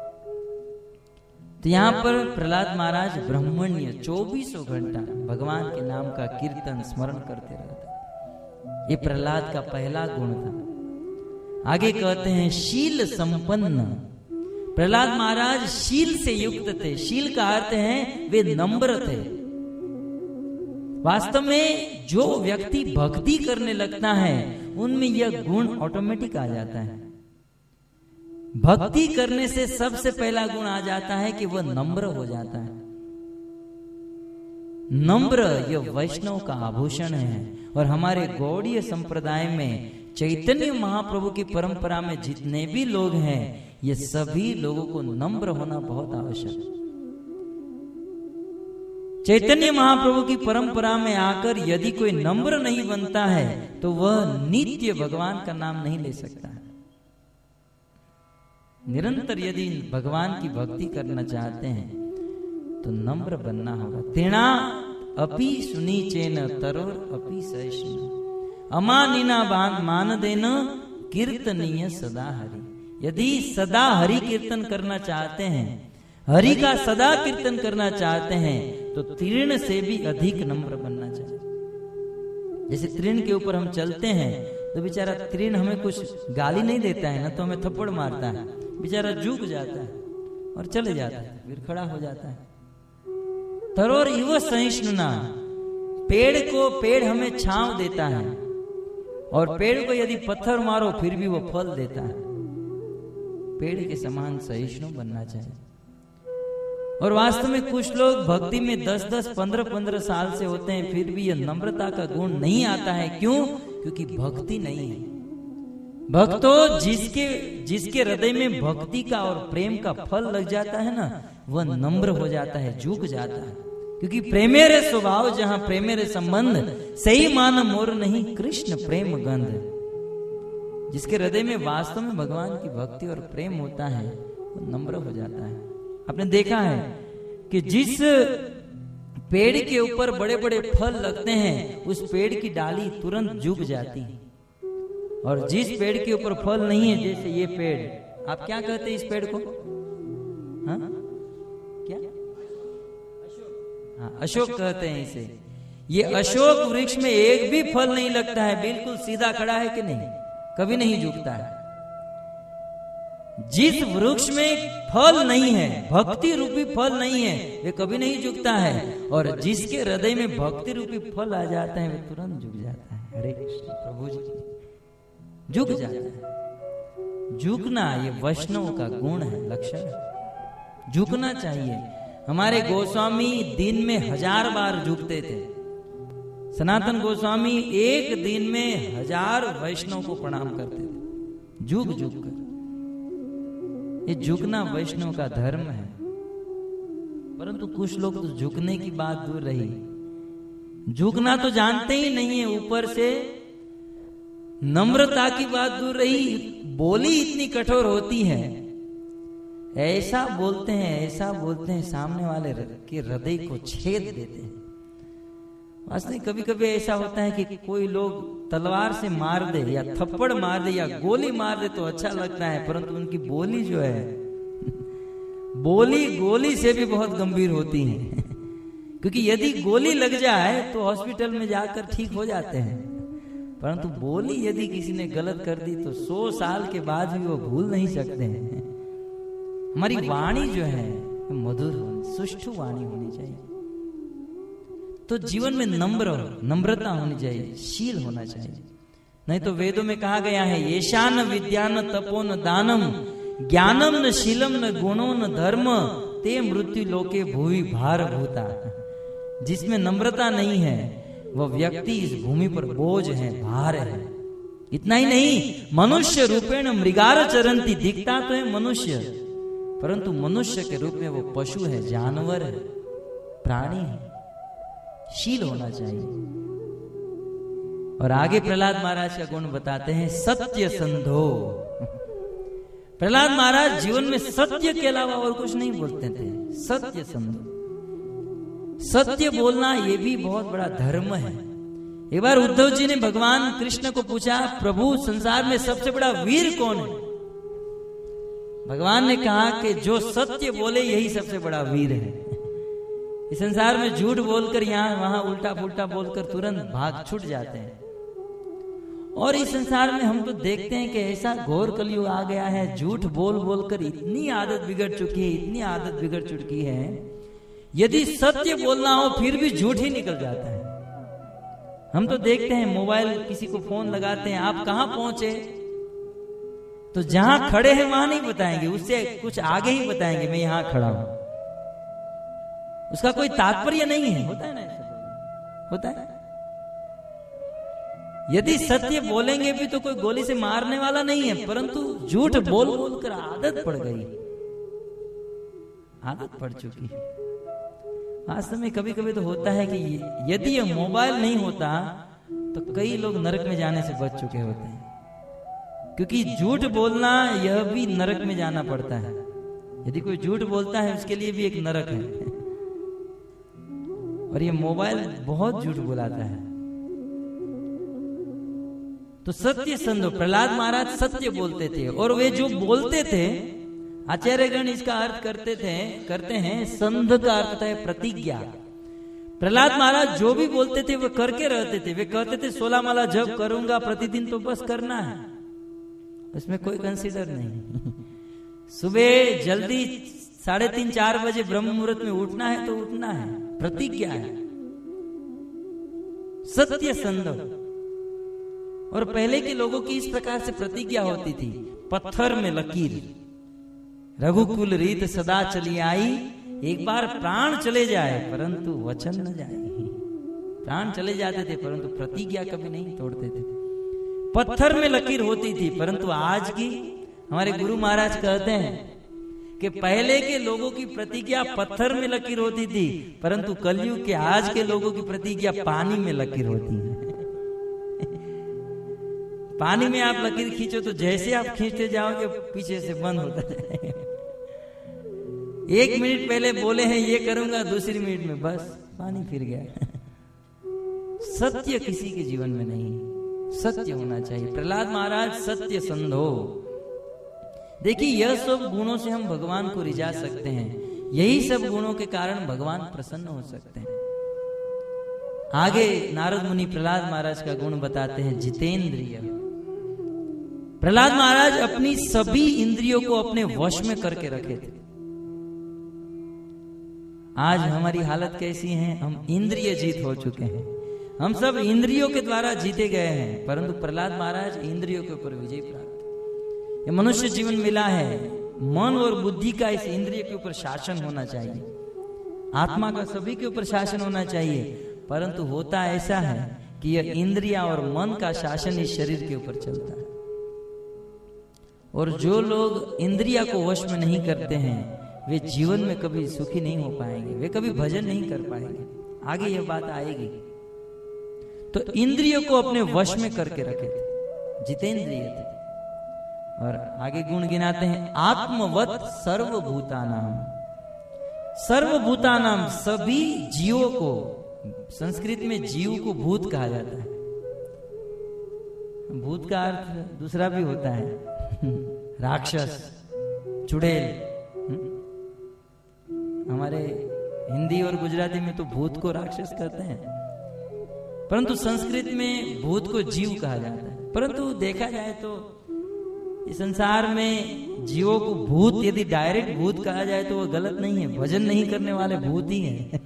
S1: तो यहाँ पर प्रहलाद महाराज ब्रह्मण्य चौबीसों घंटा भगवान के नाम का कीर्तन स्मरण करते रहते। ये प्रहलाद का पहला गुण था। आगे कहते हैं शील संपन्न। प्रहलाद महाराज शील से युक्त थे। शील का अर्थ है वे नम्र थे। वास्तव में जो व्यक्ति भक्ति करने लगता है, उनमें यह गुण ऑटोमेटिक आ जाता है। भक्ति करने से सबसे पहला गुण आ जाता है कि वह नम्र हो जाता है। नम्र यह वैष्णव का आभूषण है। और हमारे गौड़ीय संप्रदाय में चैतन्य महाप्रभु की परंपरा में जितने भी लोग हैं, ये सभी लोगों को नम्र होना बहुत आवश्यक है। चैतन्य महाप्रभु की परंपरा में आकर यदि कोई नम्र नहीं बनता है, तो वह नित्य भगवान का नाम नहीं ले सकता है। निरंतर यदि भगवान की भक्ति करना चाहते हैं तो नम्र बनना होगा। तेना अपि सुनीचेन तरोर अपि सहिष्णु, अमानिना मान देना कीर्तनीय सदा हरि। यदि सदा हरि कीर्तन करना चाहते हैं, हरि का सदा कीर्तन करना चाहते हैं, तो तृण से भी अधिक नम्र बनना चाहिए। जैसे तृण के ऊपर हम चलते हैं तो बेचारा तृण हमें कुछ गाली नहीं देता है ना, तो हमें थप्पड़ मारता है, बेचारा झुक जाता है और चले जाता है, फिर खड़ा हो जाता है। तरोर इव सहिष्णुना, पेड़ को पेड़ हमें छांव देता है और पेड़ को यदि पत्थर मारो फिर भी वो फल देता है। पेड़ के समान सहिष्णु बनना चाहिए। और वास्तव में कुछ लोग भक्ति में दस दस पंद्रह पंद्रह साल से होते हैं, फिर भी यह नम्रता का गुण नहीं आता है। क्यों? क्योंकि भक्ति नहीं है। भक्तों, जिसके जिसके हृदय में भक्ति का और प्रेम का फल लग जाता है ना, वह नम्र हो जाता है, झुक जाता है। क्योंकि प्रेमेरे स्वभाव जहां प्रेमेरे संबंध, सही मान मोर नहीं कृष्ण प्रेम गंध। जिसके हृदय में वास्तव में भगवान की भक्ति और प्रेम होता है, वो नम्र हो जाता है। आपने देखा है कि जिस पेड़ के ऊपर बड़े बड़े फल लगते हैं, उस पेड़ की डाली तुरंत झुक जाती है। और जिस पेड़ के ऊपर फल नहीं है, जैसे ये पेड़, आप क्या कहते हैं इस पेड़ को? हाँ? क्या? हाँ, अशोक कहते हैं इसे। ये अशोक वृक्ष में एक भी फल नहीं लगता है, बिल्कुल सीधा खड़ा है कि नहीं, कभी नहीं झुकता है। जिस वृक्ष में फल नहीं है, भक्ति रूपी फल नहीं है, वे कभी नहीं झुकता है। और जिसके हृदय में भक्ति रूपी फल आ जाता है, वे तुरंत झुक जाता है। हरे कृष्ण प्रभु जी, झुक जाता है। झुकना ये वैष्णव का गुण है, लक्षण है। झुकना चाहिए। हमारे गोस्वामी दिन में हजार बार झुकते थे। सनातन गोस्वामी एक दिन में हजार वैष्णव को प्रणाम करते थे, झुक झुक कर। ये झुकना वैष्णव का धर्म है। परंतु कुछ लोग तो झुकने की बात दूर रही, झुकना तो जानते ही नहीं है। ऊपर से नम्रता की बात दूर रही, बोली इतनी कठोर होती है, ऐसा बोलते हैं ऐसा बोलते हैं, सामने वाले के हृदय को छेद देते हैं। वास्तव में कभी कभी ऐसा होता है कि कोई लोग तलवार से मार दे या थप्पड़ मार दे या गोली मार दे तो अच्छा लगता है, परंतु उनकी बोली जो है बोली गोली से भी बहुत गंभीर होती है। क्योंकि यदि गोली लग जाए तो हॉस्पिटल में जाकर ठीक हो जाते हैं, परंतु बोली यदि किसी ने गलत कर दी तो सौ साल के बाद भी वो भूल नहीं सकते हैं। हमारी वाणी जो है मधुर होनी, सुष्ठु वाणी होनी चाहिए। तो जीवन में नम्र नम्रता होनी चाहिए, शील होना चाहिए। नहीं तो वेदों में कहा गया है, येषा न विद्या न तपो न दानम ज्ञानम न शीलम न गुणो न धर्म ते मृत्यु लोके भूवि भार भूता। जिसमें नम्रता नहीं है वह व्यक्ति इस भूमि पर बोझ है, भार है। इतना ही नहीं, मनुष्य रूपेण मृगार चरंती, दिखता तो है मनुष्य, परंतु मनुष्य के रूप में वो पशु है, जानवर है, प्राणी है। शील होना चाहिए। और आगे प्रहलाद महाराज का गुण बताते हैं, सत्य संधो। प्रहलाद महाराज जीवन में सत्य के अलावा और कुछ नहीं बोलते थे। सत्य संधो, सत्य बोलना ये भी बहुत बड़ा धर्म है। एक बार उद्धव जी ने भगवान कृष्ण को पूछा, प्रभु संसार में सबसे बड़ा वीर कौन है? भगवान ने कहा कि जो सत्य बोले यही सबसे बड़ा वीर है। इस संसार में झूठ बोलकर यहाँ वहां उल्टा पुल्टा बोलकर तुरंत भाग छूट जाते हैं। और इस संसार में हम तो देखते हैं कि ऐसा घोर कलयुग आ गया है, झूठ बोल बोलकर इतनी आदत बिगड़ चुकी है, इतनी आदत बिगड़ चुकी है, यदि सत्य बोलना हो फिर भी झूठ ही निकल जाता है। हम तो देखते हैं मोबाइल, किसी को फोन लगाते हैं, आप कहां पहुंचे, तो जहां खड़े हैं वहां नहीं बताएंगे, उससे कुछ आगे ही बताएंगे, मैं यहां खड़ा हूं। उसका कोई तात्पर्य नहीं है। होता है ना, ऐसा होता है। यदि सत्य बोलेंगे भी तो कोई गोली से मारने वाला नहीं है, परंतु झूठ बोल बोल कर आदत पड़ गई, आदत पड़ चुकी है। वास्तव में कभी कभी तो होता है कि यदि ये मोबाइल नहीं होता तो कई लोग नरक में जाने से बच चुके होते हैं। क्योंकि झूठ बोलना यह भी नरक में जाना पड़ता है। यदि कोई झूठ बोलता है उसके लिए भी एक नरक है। और ये मोबाइल बहुत झूठ बुलाता है। तो सत्य संधो, प्रहलाद महाराज सत्य बोलते थे। और वे जो बोलते थे, आचार्यगण इसका अर्थ करते थे करते हैं, संध का अर्थ है प्रतिज्ञा। प्रहलाद महाराज जो भी बोलते थे वो करके रहते थे। वे कहते थे सोलह माला जप करूंगा प्रतिदिन, तो बस करना है, उसमें कोई कंसीडर नहीं। सुबह जल्दी साढ़े तीन चार बजे ब्रह्म मुहूर्त में उठना है तो उठना है, प्रतिज्ञा है, सत्य संधव। और पहले के लोगों की इस प्रकार से प्रतिज्ञा होती थी, पत्थर में लकीर, रघुकुल रीत सदा चली आई, एक बार प्राण चले जाए परंतु वचन न जाए। प्राण चले जाते थे परंतु प्रतिज्ञा कभी नहीं तोड़ते थे। पत्थर में लकीर होती थी, परंतु आज की हमारे गुरु महाराज कहते हैं कि पहले के लोगों की प्रतिज्ञा पत्थर में लकीर होती थी, परंतु कलयुग के आज के लोगों की प्रतिज्ञा पानी में लकीर होती है। पानी में आप लकीर खींचो तो जैसे आप खींचते जाओगे पीछे से बंद होता जाएगा। एक मिनट पहले बोले हैं ये करूंगा, दूसरी मिनट में बस पानी फिर गया। सत्य किसी के जीवन में नहीं, सत्य होना चाहिए। प्रहलाद महाराज सत्य संधो। देखिए यह सब गुणों से हम भगवान को रिझा सकते हैं, यही सब गुणों के कारण भगवान प्रसन्न हो सकते हैं। आगे नारद मुनि प्रहलाद महाराज का गुण बताते हैं, जितेंद्रिय। प्रहलाद महाराज अपनी सभी इंद्रियों को अपने वश में करके रखे थे। आज हमारी हालत कैसी है, हम इंद्रिय जीत हो चुके हैं, हम सब इंद्रियों के द्वारा जीते गए हैं, परंतु प्रहलाद महाराज इंद्रियों के ऊपर विजय प्राप्त। ये मनुष्य जीवन मिला है, मन और बुद्धि का इस इंद्रिय के ऊपर शासन होना चाहिए, आत्मा का सभी के ऊपर शासन होना चाहिए, परंतु होता ऐसा है कि यह इंद्रिया और मन का शासन इस शरीर के ऊपर चलता है। और जो लोग इंद्रिया को वश में नहीं करते हैं वे जीवन में कभी सुखी नहीं हो पाएंगे, वे कभी भजन नहीं कर पाएंगे। आगे यह बात आएगी। तो इंद्रियों को अपने वश में करके रखे थे, जितेंद्रिय थे। और आगे गुण गिनाते हैं, आत्मवत सर्वभूतानाम। सर्वभूतानाम सभी जीवों को, संस्कृत में जीव को भूत कहा जाता है। भूत का अर्थ दूसरा भी होता है, राक्षस, चुड़ैल। हमारे हिंदी और गुजराती में तो भूत को राक्षस कहते हैं, परंतु संस्कृत में भूत को जीव कहा जाता है। परंतु देखा जाए तो इस संसार में जीवों को भूत यदि डायरेक्ट भूत कहा जाए तो वो गलत नहीं है, भजन नहीं करने वाले भूत ही हैं।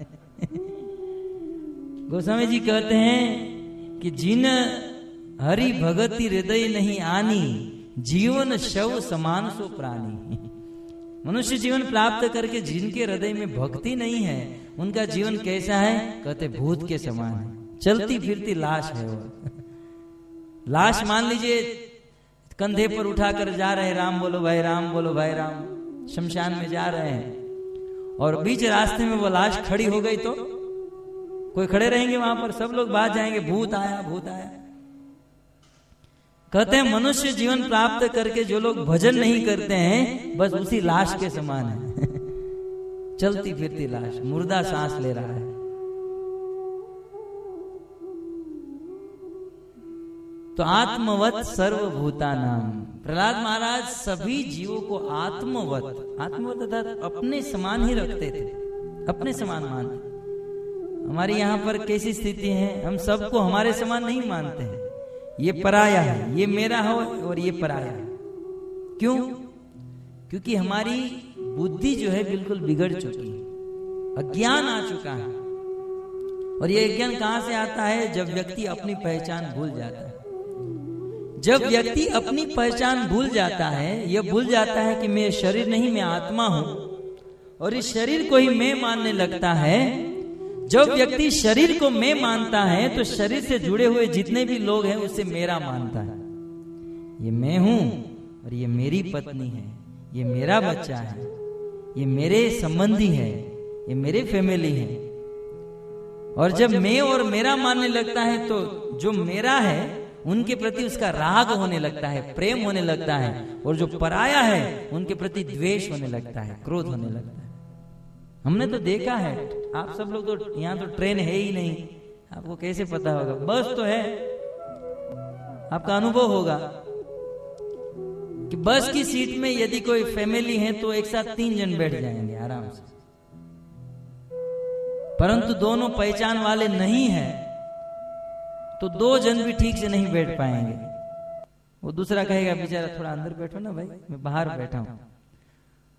S1: गोस्वामी जी कहते हैं कि जिन हरि भगति हृदय नहीं आनी, जीवन शव समान सो प्राणी। मनुष्य जीवन प्राप्त करके जिनके हृदय में भक्ति नहीं है उनका जीवन कैसा है, कहते भूत के समान है, चलती फिरती लाश है वो। लाश मान लीजिए कंधे पर उठाकर जा रहे, राम बोलो भाई राम, बोलो भाई राम, शमशान में जा रहे हैं, और बीच रास्ते में वो लाश खड़ी हो गई तो कोई खड़े रहेंगे वहां पर? सब लोग बात जाएंगे, भूत आया भूत आया। कहते हैं मनुष्य जीवन प्राप्त करके जो लोग भजन नहीं करते हैं बस उसी लाश के समान है। चलती फिरती लाश, मुर्दा सांस ले रहा है। तो आत्मवत सर्वभूतानाम। प्रहलाद महाराज सभी जीवों को आत्मवत, आत्मवत अर्थात अपने समान ही रखते थे, अपने समान मानते। हमारी यहाँ पर कैसी स्थिति है, हम सबको हमारे समान नहीं मानते हैं। ये पराया है, ये मेरा हो और ये पराया है। क्यों? क्योंकि हमारी बुद्धि जो है बिल्कुल बिगड़ चुकी है, अज्ञान आ चुका है। और ये अज्ञान कहां से आता है? जब व्यक्ति अपनी पहचान भूल जाता है। जब व्यक्ति अपनी पहचान भूल जाता है, यह भूल जाता है कि मैं शरीर नहीं, मैं आत्मा हूं, और इस शरीर को ही मैं मानने लगता है। जब व्यक्ति शरीर को मैं मानता है तो शरीर से जुड़े हुए जितने भी लोग हैं उससे मेरा मानता है। ये मैं हूं और ये मेरी पत्नी है, ये मेरा बच्चा है, ये मेरे संबंधी है, ये मेरे फैमिली है। और जब मैं और मेरा मानने लगता है तो जो मेरा है उनके प्रति उसका राग होने लगता है, प्रेम होने लगता है, और जो पराया है उनके प्रति द्वेष होने लगता है, क्रोध होने लगता है। हमने तो देखा है, आप सब लोग तो यहाँ तो ट्रेन है ही नहीं, आपको कैसे पता होगा? बस तो है, आपका अनुभव होगा कि बस की सीट में यदि कोई फैमिली है तो एक साथ तीन जन बैठ जाएंगे आराम से, परंतु दोनों पहचान वाले नहीं है तो दो जन भी ठीक से नहीं बैठ पाएंगे। वो दूसरा कहेगा बेचारा थोड़ा अंदर बैठो ना भाई, मैं बाहर बैठा हूं।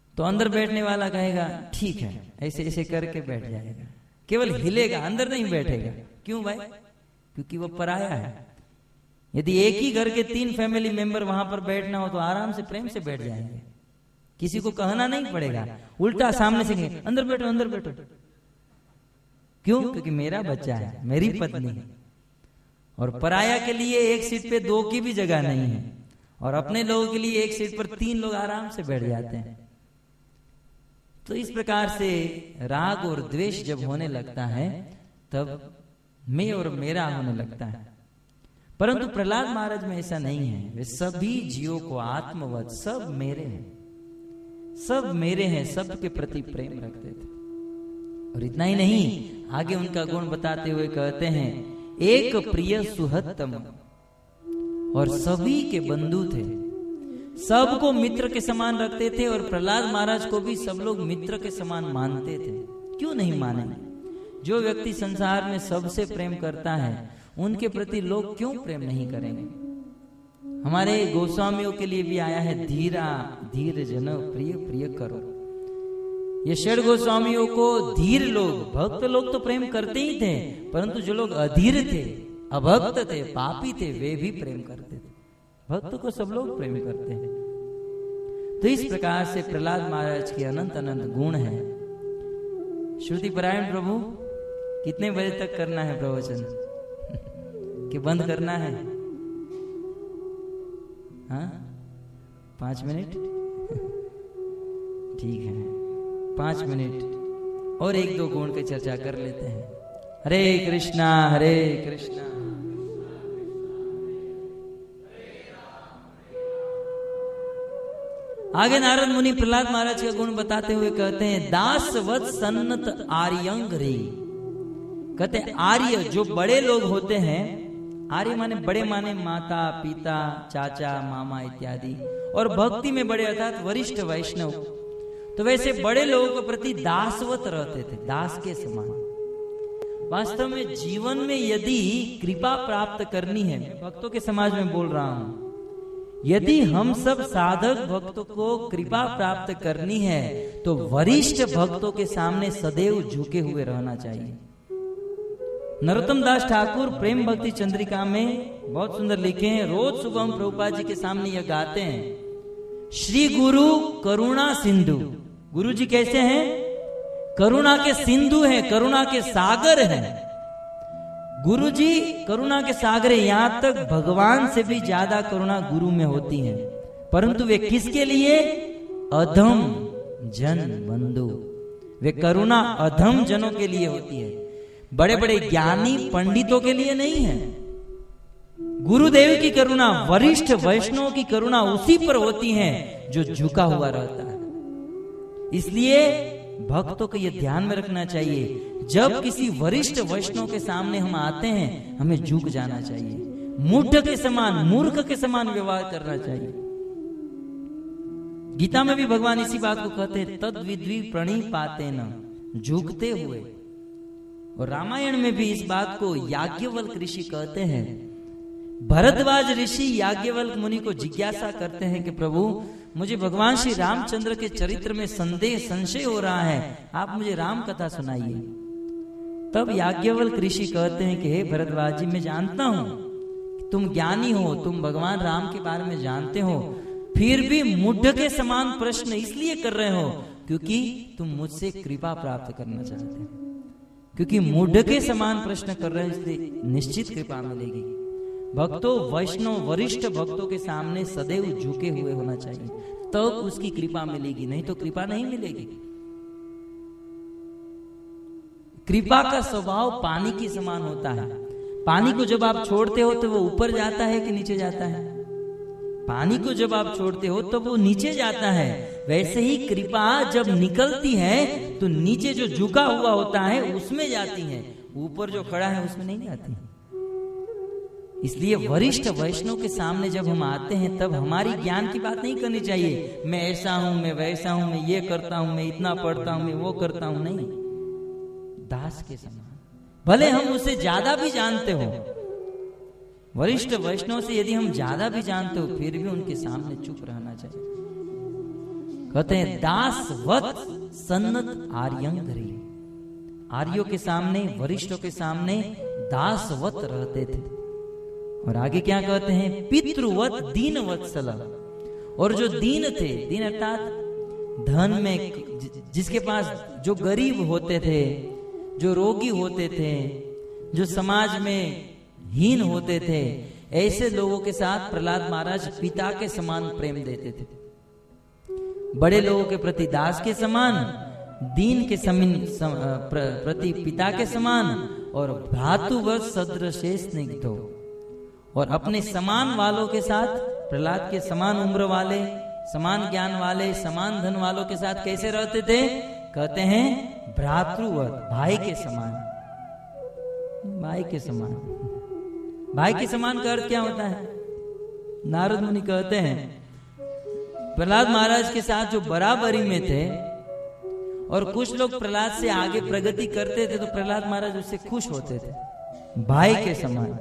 S1: तो अंदर बैठने वाला कहेगा ठीक है, ऐसे ऐसे करके बैठ जाएगा, केवल हिलेगा, अंदर नहीं बैठेगा। क्यों भाई? क्योंकि वो पराया है। यदि एक ही घर के तीन फैमिली मेंबर वहां पर बैठना हो तो आराम से प्रेम से बैठ जाएंगे, किसी को कहना नहीं पड़ेगा। उल्टा सामने से कहेंगे अंदर बैठो अंदर बैठो। क्यों? क्योंकि मेरा बच्चा है, मेरी पत्नी है। और पराया के लिए एक सीट पे दो की भी जगह नहीं है, और अपने लोगों के लिए एक सीट पर तीन लोग आराम से बैठ जाते हैं। तो इस प्रकार से राग और द्वेष जब होने लगता है तब मैं और मेरा होने लगता है। परंतु प्रहलाद महाराज में ऐसा नहीं है। वे सभी जीवों को आत्मवत, सब मेरे हैं, सब मेरे हैं, सब के प्रति प्रेम रखते थे। और इतना ही नहीं, आगे उनका गुण बताते हुए कहते हैं एक प्रिय सुहृतम, और सभी के बंधु थे, सबको मित्र के समान रखते थे। और प्रहलाद महाराज को भी सब लोग मित्र के समान मानते थे। क्यों नहीं मानेंगे? जो व्यक्ति संसार में सबसे प्रेम करता है उनके प्रति लोग क्यों प्रेम नहीं करेंगे? हमारे गोस्वामियों के लिए भी आया है धीरा धीर जन प्रिय प्रिय करो। ये षड गोस्वामियों को धीर लोग, भक्त लोग तो प्रेम करते ही थे, परंतु जो लोग अधीर थे, अभक्त थे, पापी थे, वे भी प्रेम करते थे। भक्त को सब लोग प्रेम करते हैं। तो इस प्रकार से प्रहलाद महाराज के अनंत अनंत गुण है। श्रुति परायण प्रभु, कितने बजे तक करना है प्रवचन कि बंद करना है? हाँ, पांच मिनट ठीक है, पांच मिनट और एक दो गुण की चर्चा कर लेते हैं। हरे कृष्णा हरे कृष्णा। आगे नारद मुनि प्रहलाद महाराज का गुण बताते हुए कहते हैं दासवत सन्नत आर्यंग रे। कहते हैं आर्य जो बड़े लोग होते हैं, आर्य माने बड़े माने माता पिता चाचा मामा इत्यादि, और भक्ति में बड़े अर्थात वरिष्ठ वैष्णव। तो वैसे बड़े लोगों के प्रति दासवत रहते थे, दास के समान। वास्तव में जीवन में यदि कृपा प्राप्त करनी है, मैं भक्तों के समाज में बोल रहा हूं, यदि हम सब साधक भक्तों को कृपा प्राप्त करनी है तो वरिष्ठ भक्तों के सामने सदैव झुके हुए रहना चाहिए। नरोत्तम दास ठाकुर प्रेम भक्ति चंद्रिका में बहुत सुंदर लिखे हैं। रोज सुबह हम प्रभुपाद जी के सामने यह गाते हैं, श्री गुरु करुणा सिंधु। गुरु जी कैसे हैं? करुणा के सिंधु हैं, करुणा के सागर हैं। गुरु जी करुणा के सागर है। यहां तक भगवान से भी ज्यादा करुणा गुरु में होती है। परंतु वे किसके लिए? अधम जन बंधु। वे करुणा अधम जनों के लिए होती है, बड़े बड़े ज्ञानी पंडितों के लिए नहीं है। गुरुदेव की करुणा, वरिष्ठ वैष्णव की करुणा उसी पर होती है जो झुका हुआ रहता है। इसलिए भक्तों को यह ध्यान में रखना चाहिए, जब किसी वरिष्ठ वैष्णव के सामने हम आते हैं हमें झुक जाना चाहिए, मूढ़ के समान, मूर्ख के समान व्यवहार करना चाहिए। गीता में भी भगवान इसी बात को कहते हैं, तद विद्वी प्रणिपाते न, झुकते हुए। और रामायण में भी इस बात को याज्ञवल्क ऋषि कहते हैं। भरद्वाज ऋषि याज्ञवल्क मुनि को जिज्ञासा करते हैं कि प्रभु मुझे भगवान श्री रामचंद्र के चरित्र में संदेह संशय हो रहा है, आप मुझे राम कथा सुनाइए। तब याज्ञवल्क ऋषि कहते हैं कि हे भरद्वाज जी, मैं जानता हूं तुम ज्ञानी हो, तुम भगवान राम के बारे में जानते हो, फिर भी मूढ़ के समान प्रश्न इसलिए कर रहे हो क्योंकि तुम मुझसे कृपा प्राप्त करना चाहते हो। क्योंकि मूढ़ के समान प्रश्न कर रहे हो इसलिए निश्चित कृपा मिलेगी। भक्तों, वैष्णव वरिष्ठ भक्तों के सामने सदैव झुके हुए होना चाहिए, तब तो उसकी कृपा मिलेगी, नहीं तो कृपा नहीं मिलेगी। कृपा का स्वभाव पानी के समान होता है। पानी को जब आप छोड़ते हो तो वो ऊपर जाता है कि नीचे जाता है? पानी को जब आप छोड़ते हो तो वो नीचे जाता है। वैसे ही कृपा जब निकलती है तो नीचे जो झुका हुआ होता है उसमें जाती है, ऊपर जो खड़ा है उसमें नहीं जाती। इसलिए वरिष्ठ वैष्णव के सामने जब हम आते हैं तब हमारी ज्ञान की बात नहीं करनी चाहिए, मैं ऐसा हूं, मैं वैसा हूं, मैं ये करता हूं, मैं इतना पढ़ता हूं, मैं वो करता हूं। नहीं, दास के समान, भले हम उससे ज्यादा भी जानते हो, वरिष्ठ वैष्णव से यदि हम ज्यादा भी जानते हो फिर भी उनके सामने चुप रहना चाहिए। कहते हैं दासवत सन्नत आर्यंगरी, आर्यों के सामने, वरिष्ठों के सामने दासवत रहते थे। और आगे क्या कहते हैं, पितृवत दीन वत्सल, और जो दीन थे, दीन अर्थात धन में जिसके पास, जो गरीब होते थे, जो रोगी होते थे, जो समाज में हीन होते थे, ऐसे लोगों के साथ प्रहलाद महाराज पिता के समान प्रेम देते थे। बड़े लोगों के प्रति दास के समान, दीन के समीन सम, प्र, प्रति पिता के समान, और भ्रातुवत सदृशे स्निग्धो, और अपने समान वालों के साथ, प्रहलाद के समान उम्र वाले, समान ज्ञान वाले, समान धन वालों के साथ कैसे रहते थे? कहते हैं भ्रातृवत, भाई के समान, भाई के समान। भाई के समान का अर्थ क्या होता है? नारद मुनि कहते हैं प्रहलाद महाराज के साथ जो बराबरी में थे, और कुछ लोग प्रहलाद से आगे प्रगति करते थे तो प्रहलाद महाराज उससे खुश होते थे, भाई के समान।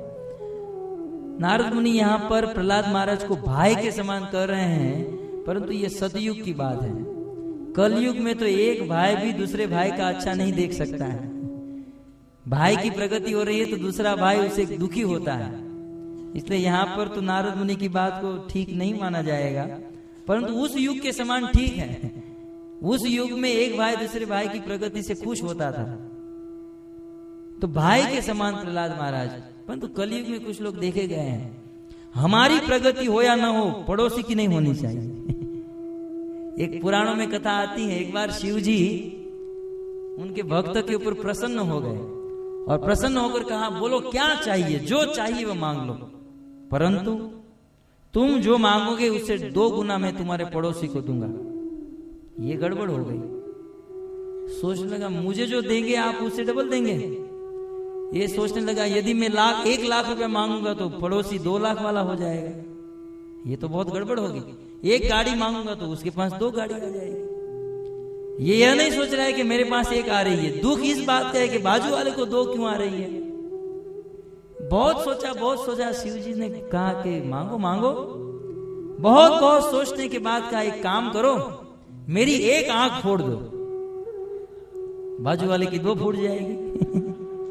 S1: नारद मुनि यहाँ पर प्रहलाद महाराज को भाई के समान कर रहे हैं, परंतु ये सतयुग की बात है। कलयुग में तो एक भाई भी दूसरे भाई का अच्छा नहीं देख सकता है। भाई की प्रगति हो रही है तो दूसरा भाई उससे दुखी होता है, इसलिए यहाँ पर तो नारद मुनि की बात को ठीक नहीं माना जाएगा, परंतु उस युग के समान ठीक है। उस युग में एक भाई दूसरे भाई की प्रगति से खुश होता था, तो भाई के समान प्रहलाद महाराज। परंतु कलयुग में कुछ लोग देखे गए हैं, हमारी प्रगति हो या ना हो, पड़ोसी की नहीं होनी चाहिए। एक पुराणों में कथा आती है, एक बार शिव जी उनके भक्त के ऊपर प्रसन्न हो गए और प्रसन्न होकर कहा, बोलो क्या चाहिए, जो चाहिए वो मांग लो, परंतु तुम जो मांगोगे उससे दो गुना मैं तुम्हारे पड़ोसी को दूंगा। ये गड़बड़ हो गई। सोचने लगा मुझे जो देंगे आप उससे डबल देंगे। ये सोचने लगा यदि मैं लाख एक लाख रुपए मांगूंगा तो पड़ोसी दो लाख वाला हो जाएगा, ये तो बहुत गड़बड़ होगी। एक गाड़ी मांगूंगा तो उसके पास दो गाड़ी आ जाएगी। ये यह नहीं सोच रहा है कि मेरे पास एक आ रही है, दुख इस बात का है कि बाजू वाले को दो क्यों आ रही है। बहुत सोचा बहुत सोचा, शिव जी ने कहा कि मांगो मांगो। बहुत बहुत सोचने के बाद का एक काम करो, मेरी एक आंख फोड़ दो, बाजू वाले की दो फूट जाएगी।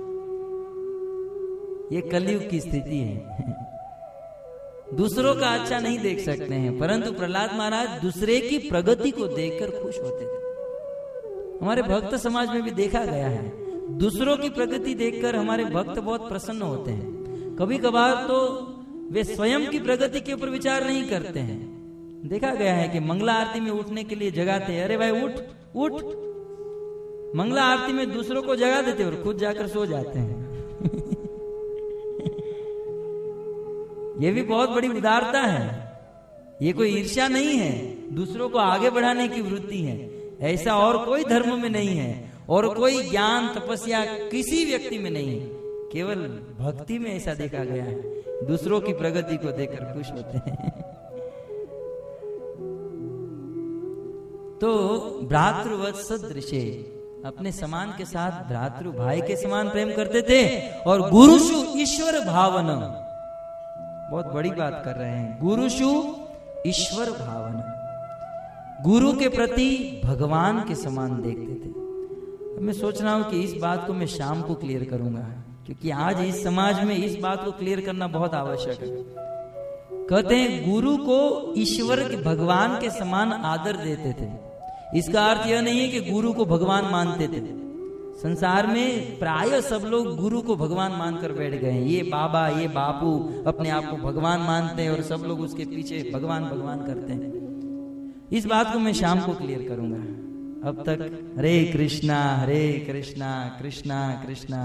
S1: ये कलयुग की स्थिति है। दूसरों का अच्छा नहीं देख सकते हैं, परंतु प्रहलाद महाराज दूसरे की प्रगति को देखकर खुश होते थे। हमारे भक्त समाज में भी देखा गया है, दूसरों की प्रगति देखकर हमारे भक्त बहुत प्रसन्न होते हैं। कभी कभार तो वे स्वयं की प्रगति के ऊपर विचार नहीं करते हैं। देखा गया है कि मंगला आरती में उठने के लिए जगाते हैं, अरे भाई उठ उठ। मंगला आरती में दूसरों को जगा देते और खुद जाकर सो जाते हैं। ये भी बहुत बड़ी उदारता है, ये कोई ईर्ष्या नहीं है, दूसरों को आगे बढ़ाने की वृत्ति है। ऐसा और कोई धर्म में नहीं है, और कोई ज्ञान तपस्या किसी व्यक्ति में नहीं है, केवल भक्ति में ऐसा देखा गया है। दूसरों की प्रगति को देखकर खुश होते हैं। तो भ्रातृवत सदृशे, अपने समान के साथ भ्रातृ भाई के समान प्रेम करते थे। और गुरुषु ईश्वर भावना, बहुत बड़ी बात कर रहे हैं, गुरुषु ईश्वर भावना, गुरु के प्रति भगवान के समान देखते थे। मैं सोच रहा हूं कि इस बात को मैं शाम को क्लियर करूंगा, क्योंकि आज इस समाज में इस बात को क्लियर करना बहुत आवश्यक है। कहते हैं गुरु को ईश्वर के भगवान के समान आदर देते थे। इसका अर्थ यह नहीं है कि गुरु को भगवान मानते थे। संसार में प्राय सब लोग गुरु को भगवान मानकर बैठ गए हैं। ये बाबा, ये बापू अपने आप को भगवान मानते हैं और सब लोग उसके पीछे भगवान भगवान करते हैं। इस बात को मैं शाम को क्लियर करूंगा। अब तक हरे कृष्णा हरे कृष्णा कृष्णा कृष्णा।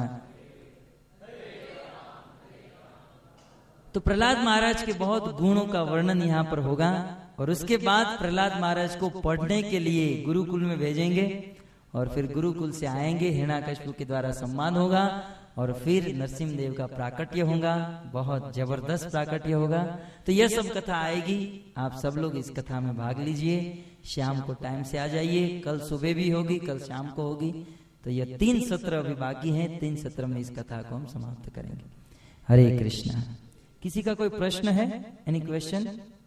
S1: तो प्रहलाद महाराज के बहुत गुणों का वर्णन यहाँ पर होगा, और उसके बाद प्रहलाद महाराज को पढ़ने के लिए गुरुकुल में भेजेंगे, और फिर गुरुकुल से आएंगे, हिरण्याकश्यप के द्वारा सम्मान होगा, और फिर नरसिंह देव का प्राकट्य होगा, बहुत जबरदस्त प्राकट्य होगा। तो यह सब कथा आएगी, आप सब लोग इस कथा में भाग लीजिए। शाम को टाइम से आ जाइए, कल सुबह भी होगी, कल शाम को होगी। तो यह तीन सत्र अभी बाकी हैं, तीन सत्र में इस कथा को हम समाप्त करेंगे। हरे कृष्णा। किसी का कोई प्रश्न है? Any question?